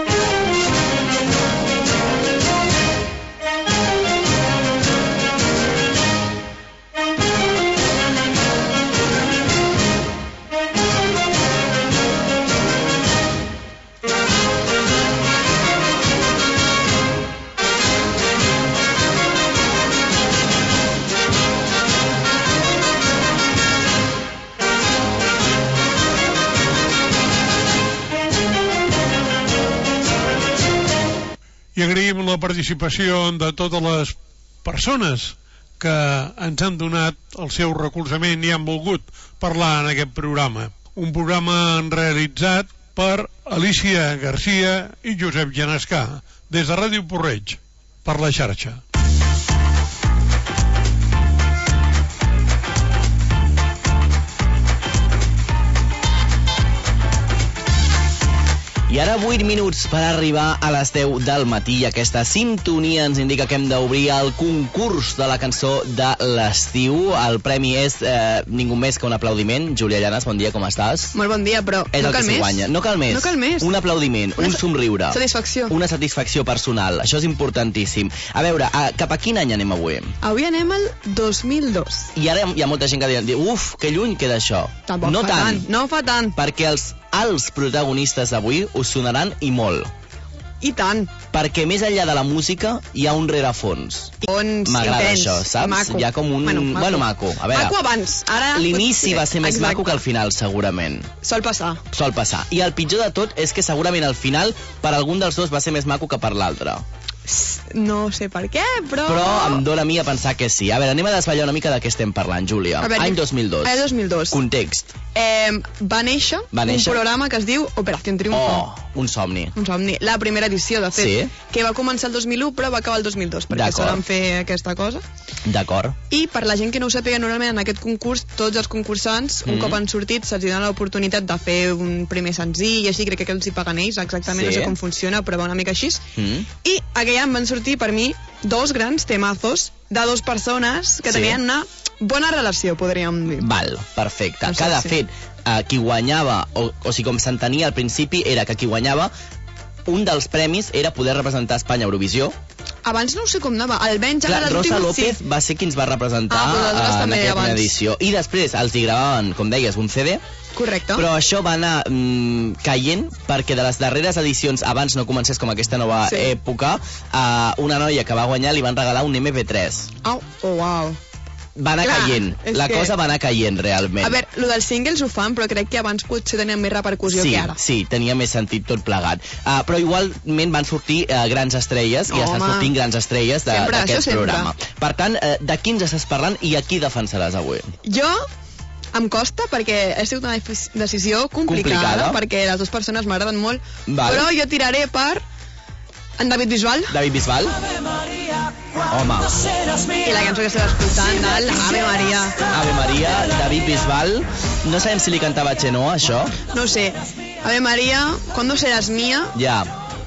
I agraïm la participació de totes les persones que ens han donat el seu recolzament i han volgut parlar en aquest programa. Un programa realitzat per Alicia Garcia i Josep Genescà, des de Ràdio Porreig, per la xarxa. I ara 8 minuts per arribar a les 10 del matí i aquesta sintonia ens indica que hem d'obrir el concurs de la cançó de l'estiu. El premi és ningú més que un aplaudiment. Júlia Llanes, bon dia, com estàs? Molt bon dia, però és no el cal que més. guanya. No cal més. No cal més. Un aplaudiment, un somriure. Satisfacció. Una satisfacció personal. Això és importantíssim. A veure, cap a quin any anem avui? Avui anem al 2002. I ara hi ha molta gent que diu, uf, que lluny queda això. Tampoc no fa tant. No fa tant. Perquè els protagonistes d'avui us sonaran i molt. I tant. Perquè més enllà de la música hi ha un rerefons. M'agrada això, saps? Maco. Hi ha com un... Bueno, maco. A veure, maco abans. Ara l'inici va ser més maco que el final, segurament. Sol passar. Sol passar. I el pitjor de tot és que segurament al final per algun dels dos va ser més maco que per l'altre. No sé per què, però... Però em dóna a mi a pensar que sí. A veure, anem a desvetllar una mica de què estem parlant, Júlia. Any 2002. Any 2002. Context. Va néixer un programa que es diu Operación Triunfo. Oh, un somni. Un somni. La primera edició, de fet. Sí. Que va començar el 2001, però va acabar el 2002, perquè solen fer aquesta cosa. D'acord. I per la gent que no ho sàpiga, normalment en aquest concurs, tots els concursants, un cop han sortit, se'ls dona l'oportunitat de fer un primer senzill, i així crec que els hi paguen ells, exactament, no sé com funciona, però va una mica així. I aquell any van sortir, per mi, dos grans temazos de dues persones que tenien una bona relació, podríem dir. Val, perfecte. Que de fet, qui guanyava, o sigui, com s'entenia al principi, era que qui guanyava, un dels premis era poder representar Espanya a Eurovisió. Abans no ho sé com anava. Almenys clar, Rosa López va ser qui ens va representar en aquella primera edició. I després els hi gravaven, com deies, un CD. Correcte. Però això va anar caient perquè de les darreres edicions, abans no comencés com aquesta nova època, una noia que va guanyar li van regalar un MP3. Oh, wow. Va anar caient, la cosa va anar caient realment. A veure, lo dels singles ho fan, però crec que abans potser tenia més repercussió que ara. Sí, tenia més sentit tot plegat. Però igualment van sortir grans estrelles, i estan sortint grans estrelles d'aquest programa. Per tant, de qui ens estàs parlant i a qui defensaràs avui? Jo em costa perquè ha sigut una decisió complicada perquè les dues persones m'agraden molt, però jo tiraré per en David Bisbal. David Bisbal? Home. I la cançó que estem escoltant, el Ave Maria. Ave Maria, David Bisbal. No sabem si li cantava a Chenoa, això. No sé. Ave Maria, ¿cuándo serás mía? Ja.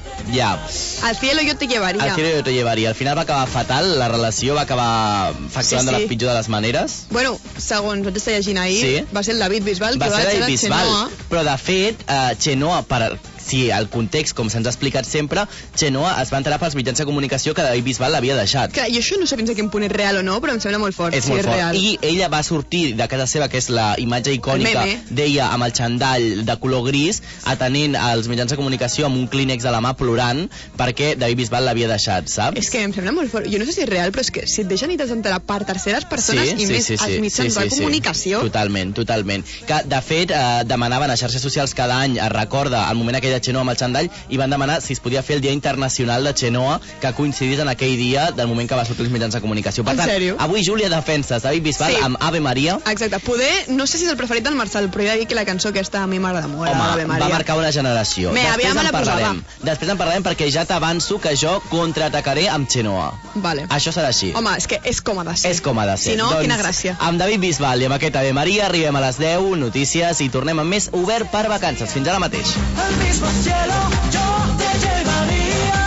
Al cielo yo te llevaría. Al cielo yo te llevaría. Al final va acabar fatal, la relació va acabar facturant de la pitjor de les maneres. Bueno, segons vaig estar llegint ahir, va ser el David Bisbal que va ser el Chenoa. Però de fet, Chenoa, sí, el context, com se'ns ha explicat sempre, Chenoa es va enterar pels mitjans de comunicació que David Bisbal l'havia deixat. Clar, jo això no sé fins a quin punt és real o no, però em sembla molt fort. És molt fort. Real. I ella va sortir de casa seva, que és la imatge icònica d'ella amb el xandall de color gris, atenent als mitjans de comunicació amb un clínex a la mà plorant perquè David Bisbal l'havia deixat, saps? És que em sembla molt fort. Jo no sé si és real, però és que si et deixen i t'has d'enterar per terceres persones i més als mitjans de comunicació... Totalment. Que, de fet, demanaven a xarxes socials cada any, es recorda el moment aquell de Chenoa amb el xandall, i van demanar si es podia fer el Dia Internacional de Chenoa, que coincidís en aquell dia del moment que va sortir els mitjans de comunicació. Per tant, avui, Júlia, defenses David Bisbal amb Ave Maria. Exacte. Poder, no sé si és el preferit del Marçal, però he de dir que la cançó aquesta a mi m'agrada molt. Home, va marcar una generació. Després en parlarem perquè ja t'avanço que jo contraatacaré amb Chenoa. Vale. Això serà així. Home, és que és com ha de ser. Si no, quina gràcia. Amb David Bisbal i amb aquest Ave Maria arribem a les 10, notícies, i tornem amb més Obert per Vacances. Fins ara mateix. Al mismo cielo yo te llevaría.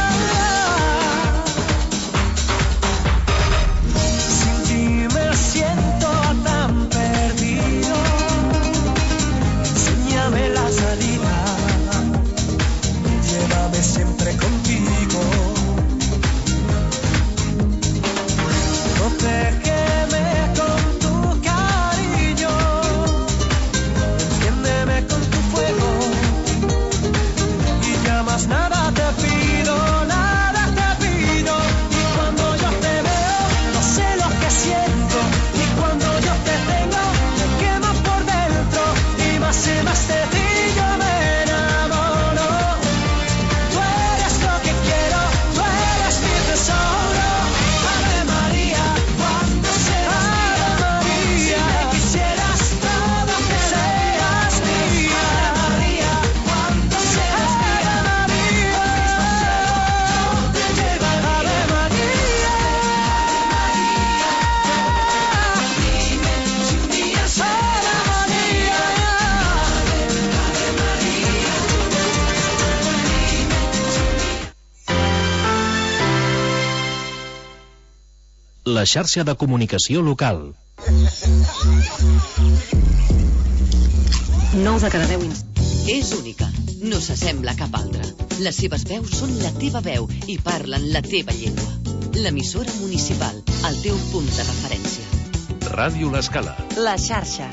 Sin ti me siento tan perdido. Enséñame la salida. Llévame siempre contigo. Protégeme con tu cariño. Enciéndeme con tu fuego. Más nada te pido, y cuando yo te veo, no sé lo que siento, y cuando yo te tengo, me quemo por dentro, y más de ti yo me enamoro. Tú eres lo que quiero, tú eres mi tesoro. Ave María, cuando serás mía, si me quisieras todo que seas mía. Ave María, cuando serás mía. La xarxa de comunicació local. 9 de cada 10 És única, no s'assembla a cap altra. Les seves veus són la teva veu i parlen la teva llengua. L'emissora municipal, el teu punt de referència. Ràdio L'Escala. La xarxa.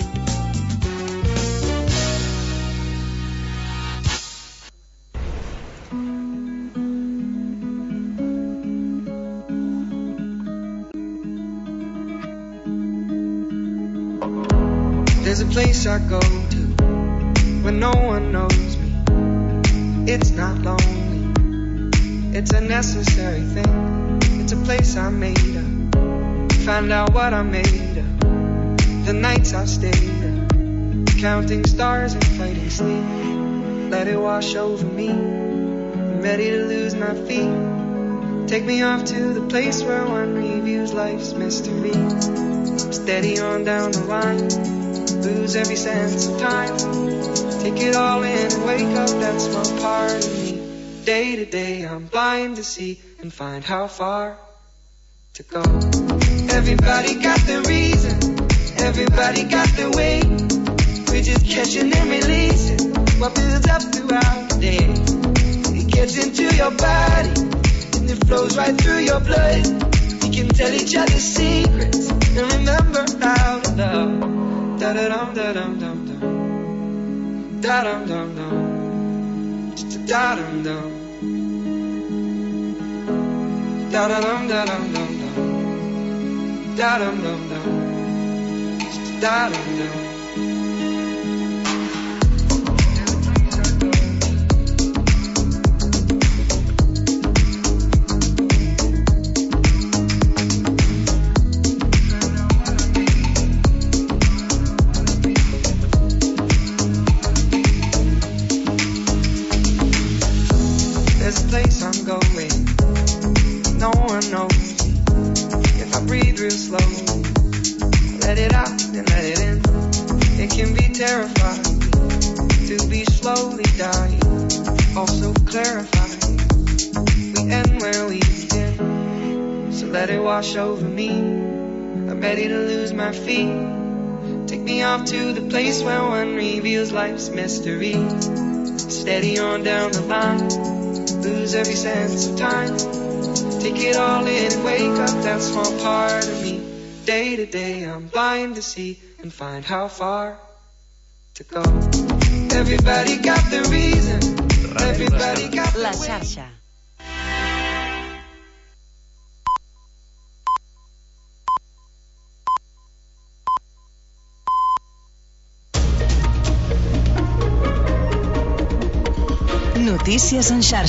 There's a place I go to when no one knows me. It's not lonely, it's a necessary thing. It's a place I made up, find out what I made of. The nights I've stayed up, counting stars and fighting sleep. Let it wash over me, I'm ready to lose my feet. Take me off to the place where one reviews life's mystery. Steady on down the line, lose every sense of time. Take it all in and wake up that small part of me. Day to day I'm blind to see and find how far to go. Everybody got their reason, everybody got their way. We're just catching and releasing what builds up throughout the day. It gets into your body and it flows right through your blood. We can tell each other secrets and remember how to love. Da-da-dum, da-dum, dum, dum. Da-dum, dum, dum. Just a da-dum, dum. Da-da-dum, da-dum, dum, dum. Da-dum, dum, dum. Just a da-dum, dum. There's a place I'm going, no one knows me. If I breathe real slow, I let it out and let it in. It can be terrifying to be slowly dying, also clarifying. We end where we begin, so let it wash over me. I'm ready to lose my feet. Take me off to the place where one reveals life's mystery. Steady on down the line, lose every sense of time. Take it all in and wake up that small part of me. Day to day I'm blind to see and find how far to go. Everybody got the reason. Everybody got the La way. xarxa. Notícies en xarxa.